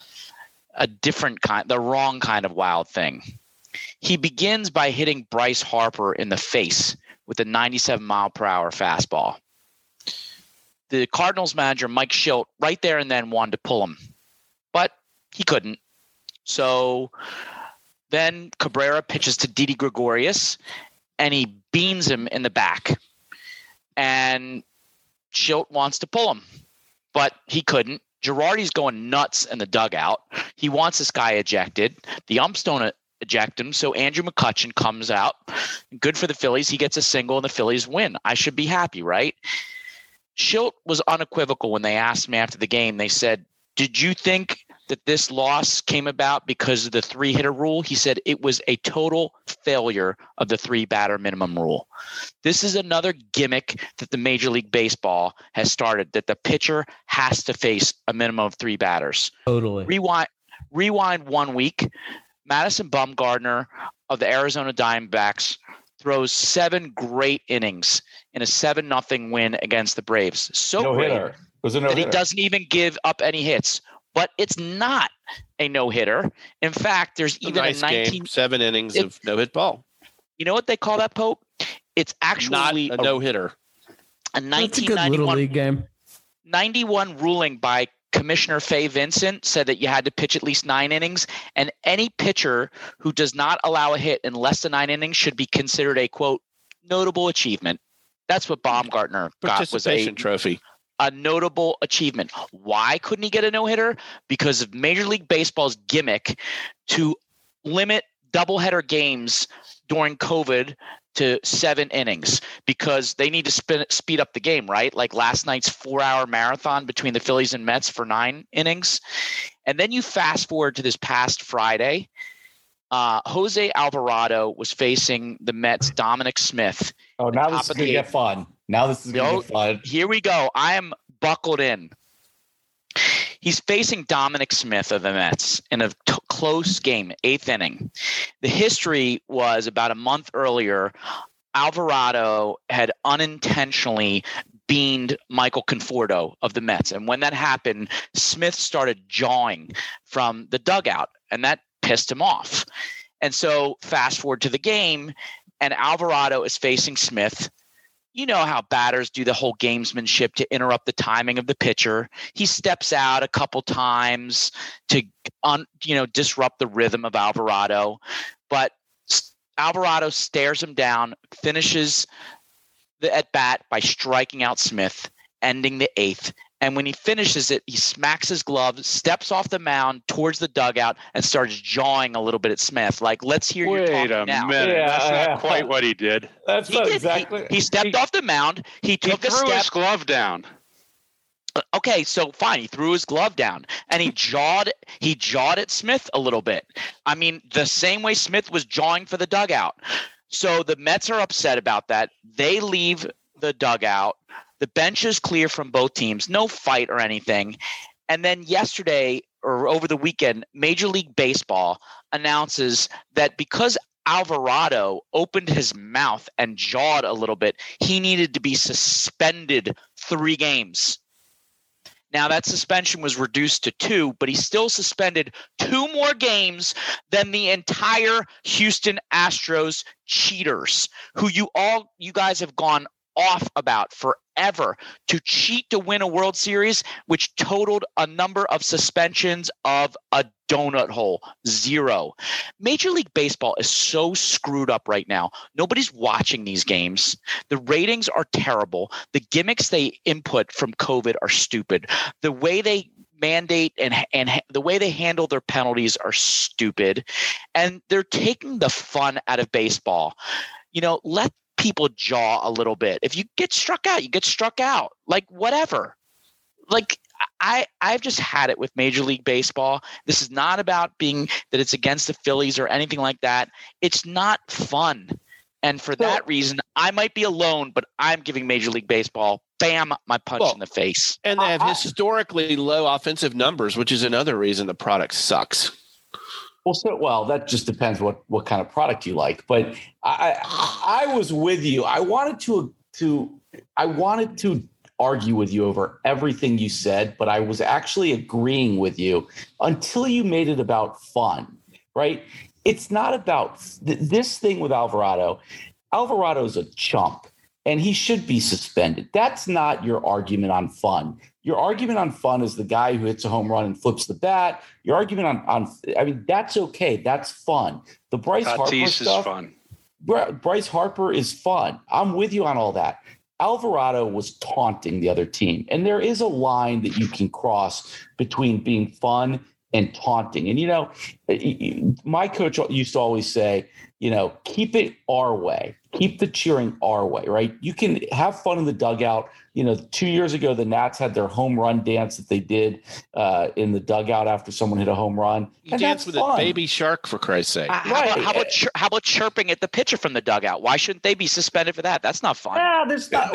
The wrong kind of wild thing. He begins by hitting Bryce Harper in the face with a 97-mile-per-hour fastball. The Cardinals manager, Mike Shildt, right there and then wanted to pull him, but he couldn't. So then Cabrera pitches to Didi Gregorius, and he beans him in the back. And Shildt wants to pull him, but he couldn't. Girardi's going nuts in the dugout. He wants this guy ejected. The umps don't eject him, so Andrew McCutchen comes out. Good for the Phillies. He gets a single, and the Phillies win. I should be happy, right? Shildt was unequivocal when they asked him after the game. They said, did you think that this loss came about because of the 3-hitter rule. He said it was a total failure of the 3-batter minimum rule. This is another gimmick that the Major League Baseball has started, that the pitcher has to face a minimum of 3 batters. Totally. Rewind 1 week. Madison Bumgarner of the Arizona Diamondbacks throws 7 great innings in a 7-0 win against the Braves. So great that he doesn't even give up any hits. But it's not a no-hitter. In fact, there's even a 7 innings of no-hit ball. You know what they call that, Pope? It's actually not a no-hitter. A 1991 league game. 91 ruling by Commissioner Fay Vincent said that you had to pitch at least 9 innings, and any pitcher who does not allow a hit in less than 9 innings should be considered a, quote, notable achievement. That's what Baumgartner got, was a trophy. A notable achievement. Why couldn't he get a no-hitter? Because of Major League Baseball's gimmick to limit doubleheader games during COVID to 7 innings, because they need to speed up the game, right? Like last night's 4-hour marathon between the Phillies and Mets for 9 innings. And then you fast forward to this past Friday, Jose Alvarado was facing the Mets' Dominic Smith. Oh, now this is going to get fun. Here we go. I am buckled in. He's facing Dominic Smith of the Mets in a close game, 8th inning. The history was about a month earlier, Alvarado had unintentionally beaned Michael Conforto of the Mets. And when that happened, Smith started jawing from the dugout, and that pissed him off. And so fast forward to the game, and Alvarado is facing Smith. You know how batters do the whole gamesmanship to interrupt the timing of the pitcher. He steps out a couple times to, disrupt the rhythm of Alvarado. But Alvarado stares him down, finishes the at-bat by striking out Smith, ending the 8th. And when he finishes it, he smacks his glove, steps off the mound towards the dugout, and starts jawing a little bit at Smith. Like, let's hear you talking now. Wait a minute. That's not quite what he did. That's not exactly. He stepped off the mound. He threw his glove down. Okay, so fine. He threw his glove down, and he jawed at Smith a little bit. I mean, the same way Smith was jawing for the dugout. So the Mets are upset about that. They leave the dugout. The bench is clear from both teams, no fight or anything. And then yesterday or over the weekend, Major League Baseball announces that because Alvarado opened his mouth and jawed a little bit, he needed to be suspended 3 games. Now, that suspension was reduced to 2, but he's still suspended 2 more games than the entire Houston Astros cheaters, who you guys have gone off about forever to cheat to win a World Series, which totaled a number of suspensions of a donut hole, 0. Major League Baseball is so screwed up right now. Nobody's watching these games. The ratings are terrible. The gimmicks they input from COVID are stupid. The way they mandate and the way they handle their penalties are stupid. And they're taking the fun out of baseball. Let people jaw a little bit. If you get struck out, you get struck out. Like, whatever. Like, I've just had it with Major League Baseball. This is not about being that it's against the Phillies or anything like that. It's not fun. And for that reason, I might be alone, but I'm giving Major League Baseball, bam, my punch in the face. And they have historically low offensive numbers, which is another reason the product sucks. Well, that just depends what kind of product you like. But I was with you. I wanted to argue with you over everything you said, but I was actually agreeing with you until you made it about fun, right? It's not about this thing with Alvarado. Alvarado's a chump, and he should be suspended. That's not your argument on fun. Your argument on fun is the guy who hits a home run and flips the bat. Your argument on that's okay. That's fun. The Bryce Harper stuff is fun. Bryce Harper is fun. I'm with you on all that. Alvarado was taunting the other team. And there is a line that you can cross between being fun and taunting. And, my coach used to always say, keep it our way. Keep the cheering our way, right? You can have fun in the dugout. 2 years ago, the Nats had their home run dance that they did in the dugout after someone hit a home run. You dance with a baby shark, for Christ's sake. How about chirping at the pitcher from the dugout? Why shouldn't they be suspended for that? That's not fun. Yeah, there's not.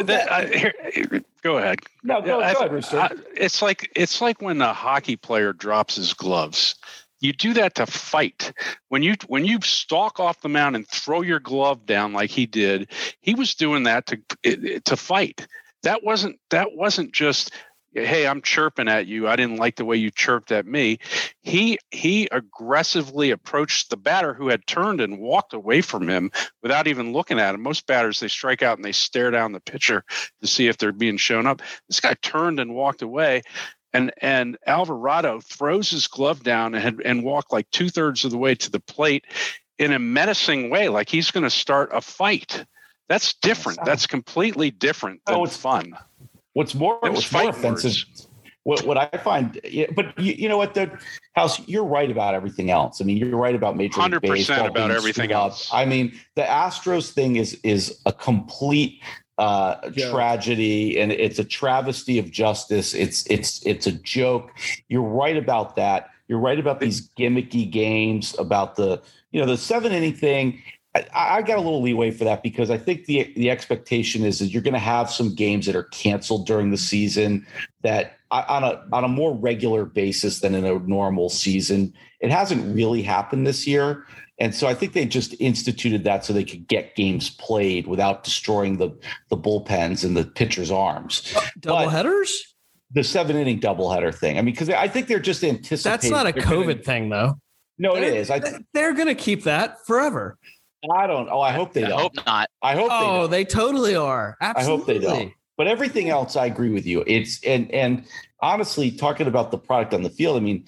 Go ahead. No, go ahead, Rooster. It's like when a hockey player drops his gloves. You do that to fight. When you stalk off the mound and throw your glove down like he did, he was doing that to fight. That wasn't just, hey, I'm chirping at you. I didn't like the way you chirped at me. He aggressively approached the batter who had turned and walked away from him without even looking at him. Most batters, they strike out and they stare down the pitcher to see if they're being shown up. This guy turned and walked away. And Alvarado throws his glove down and walked like 2/3 of the way to the plate in a menacing way, like he's going to start a fight. That's different. That's completely different than fun. What's more offensive? What I find, but you know what, House, you're right about everything else. I mean, you're right about Major League Baseball. 100% about everything else. I mean, the Astros thing is a complete tragedy, and it's a travesty of justice. It's a joke. You're right about that. You're right about these gimmicky games, about the 7-inning thing. I got a little leeway for that because I think the expectation is that you're going to have some games that are canceled during the season that on a more regular basis than in a normal season. It hasn't really happened this year. And so I think they just instituted that so they could get games played without destroying the bullpens and the pitcher's arms. Doubleheaders? The 7-inning doubleheader thing. I mean, because I think they're just anticipating. That's not a COVID thing, though. No, it is. They're going to keep that forever. I don't. Oh, I hope they don't. I hope not. I hope they don't. They totally are. Absolutely. I hope they don't. But everything else, I agree with you. It's and honestly, talking about the product on the field, I mean,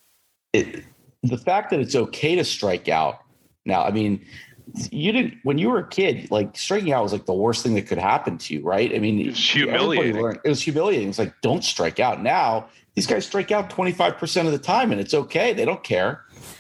the fact that it's okay to strike out now. I mean, you didn't when you were a kid. Like striking out was like the worst thing that could happen to you, right? I mean, it was humiliating. It was humiliating. It's like don't strike out. Now these guys strike out 25% of the time, and it's okay. They don't care.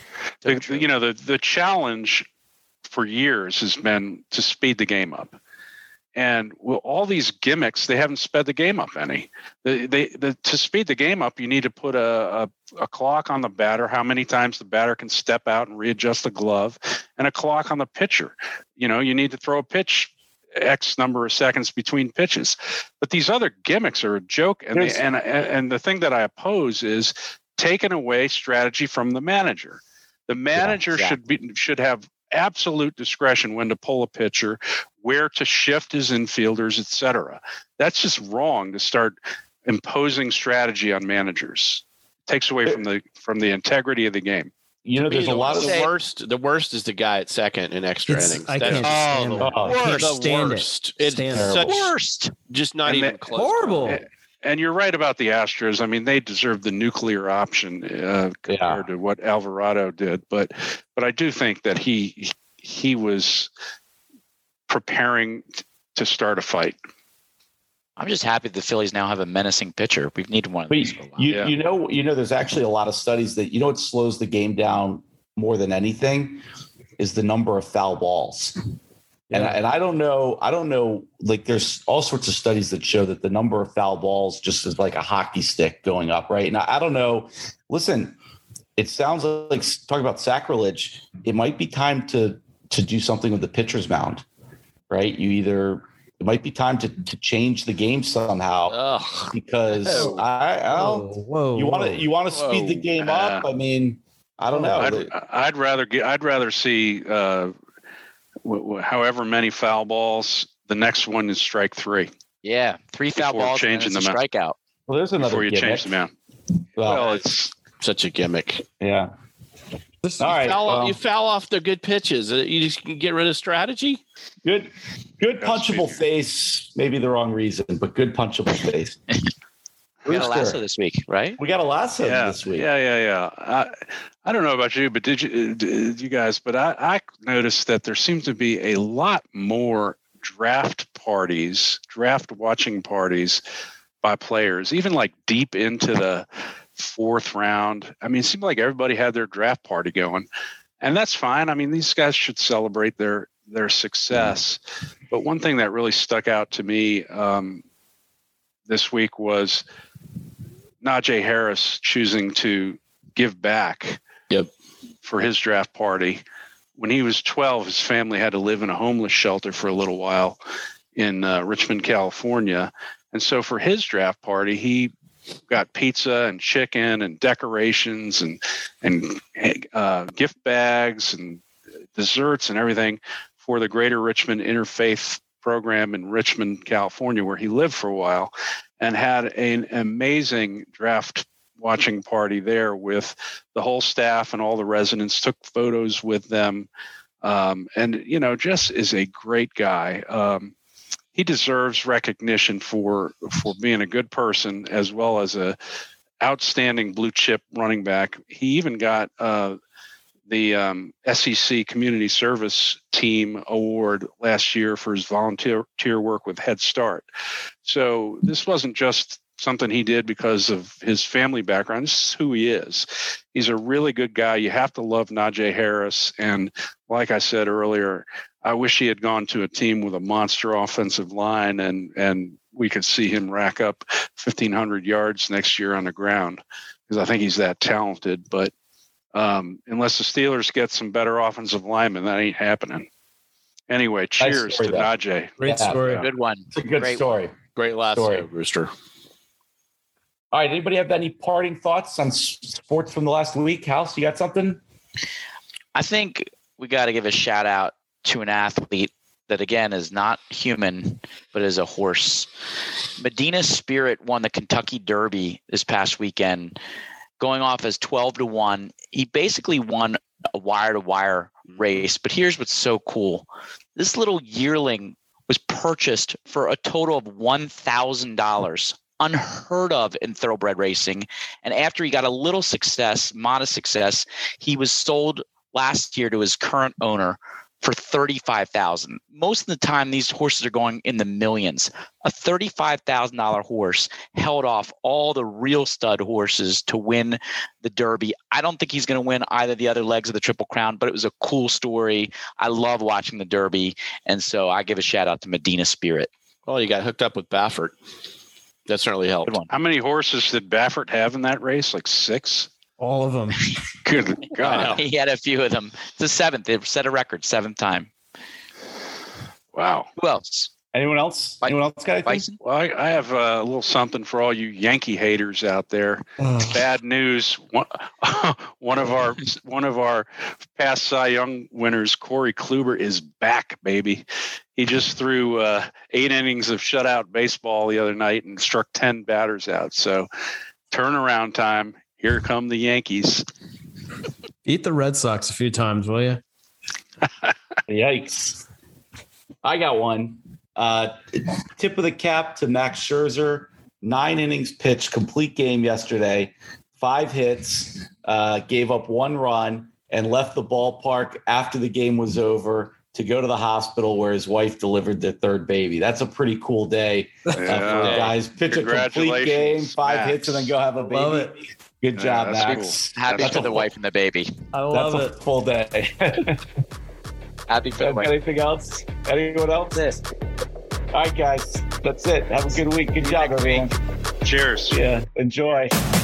The challenge for years has been to speed the game up. And all these gimmicks, they haven't sped the game up any. To speed the game up, you need to put a clock on the batter, how many times the batter can step out and readjust the glove, and a clock on the pitcher. You need to throw a pitch X number of seconds between pitches. But these other gimmicks are a joke. And the thing that I oppose is taking away strategy from the manager. The manager should have absolute discretion when to pull a pitcher, where to shift his infielders, etc. That's just wrong to start imposing strategy on managers. It takes away from the integrity of the game. There's a lot of the worst. The worst is the guy at second in extra innings. I can't stand it. The worst. It's such worst. Just not even close. Horrible. And you're right about the Astros. I mean, they deserve the nuclear option compared to what Alvarado did. But I do think that he was preparing to start a fight. I'm just happy the Phillies now have a menacing pitcher. We've needed one of these for a while. There's actually a lot of studies that what slows the game down more than anything is the number of foul balls. And I don't know, like there's all sorts of studies that show that the number of foul balls just is like a hockey stick going up, right? And I don't know. Listen, it sounds like talking about sacrilege. It might be time to do something with the pitcher's mound, right? It might be time to change the game somehow because you want to speed the game up. I mean, I don't know. I'd rather see however many foul balls, the next one is strike 3. Yeah, 3 foul balls changing the strikeout. Well, there's another before you change them out. Well, it's such a gimmick. Yeah. You foul off the good pitches. You just can get rid of strategy. Good punchable face. Maybe the wrong reason, but good punchable face. We got a lasso this week, right? We got a lasso this week. Yeah. I don't know about you, but did you guys? But I noticed that there seems to be a lot more draft watching parties by players, even like deep into the 4th round. I mean, it seemed like everybody had their draft party going. and that's fine. I mean, these guys should celebrate their success. But one thing that really stuck out to me this week was Najee Harris choosing to give back for his draft party. When he was 12, his family had to live in a homeless shelter for a little while in Richmond, California. And so for his draft party, he got pizza and chicken and decorations and gift bags and desserts and everything for the Greater Richmond Interfaith Program in Richmond, California, where he lived for a while, and had an amazing draft watching party there with the whole staff and all the residents, took photos with them. And, Jess is a great guy. He deserves recognition for being a good person, as well as a outstanding blue chip running back. He even got the SEC Community Service Team Award last year for his volunteer work with Head Start. So this wasn't just something he did because of his family background. This is who he is. He's a really good guy. You have to love Najee Harris. And like I said earlier, I wish he had gone to a team with a monster offensive line and we could see him rack up 1,500 yards next year on the ground, because I think he's that talented. But unless the Steelers get some better offensive linemen, that ain't happening. Anyway, cheers to Najee. Great story. Yeah. Good one. It's a good story. Great last story, Rooster. All right. Anybody have any parting thoughts on sports from the last week? House, you got something? I think we got to give a shout out to an athlete that, again, is not human, but is a horse. Medina Spirit won the Kentucky Derby this past weekend, going off as 12-1. He basically won a wire-to-wire race. But here's what's so cool. This little yearling was purchased for a total of $1,000. Unheard of in thoroughbred racing. And after he got a little success, modest success, he was sold last year to his current owner for $35,000. Most of the time, these horses are going in the millions. A $35,000 horse held off all the real stud horses to win the Derby. I don't think he's going to win either the other legs of the Triple Crown, but it was a cool story. I love watching the Derby, and so I give a shout out to Medina Spirit. Well, you got hooked up with Baffert. That certainly helped. How many horses did Baffert have in that race? Like 6? All of them. Good God. He had a few of them. It's the 7th. They've set a record, 7th time. Wow. Who else? Anyone else? Anyone else got anything? Bison? Well, I have a little something for all you Yankee haters out there. Bad news. One of our past Cy Young winners, Corey Kluber, is back, baby. He just threw 8 innings of shutout baseball the other night and struck 10 batters out. So turnaround time. Here come the Yankees. Eat the Red Sox a few times, will you? Yikes. I got one. Tip of the cap to Max Scherzer. 9 innings pitched, complete game yesterday. 5 hits, gave up 1 run, and left the ballpark after the game was over to go to the hospital where his wife delivered their 3rd baby. That's a pretty cool day for guys. Pitch a complete game, 5 hits, and then go have a baby. Love it. Good job, Max. Cool. Happy for the wife and the baby. I love it. That's a full day. Happy for the wife. Anything else? Anyone else? This. All right, guys. That's it. Have a good week. Good job, everyone. Cheers. Yeah. Enjoy.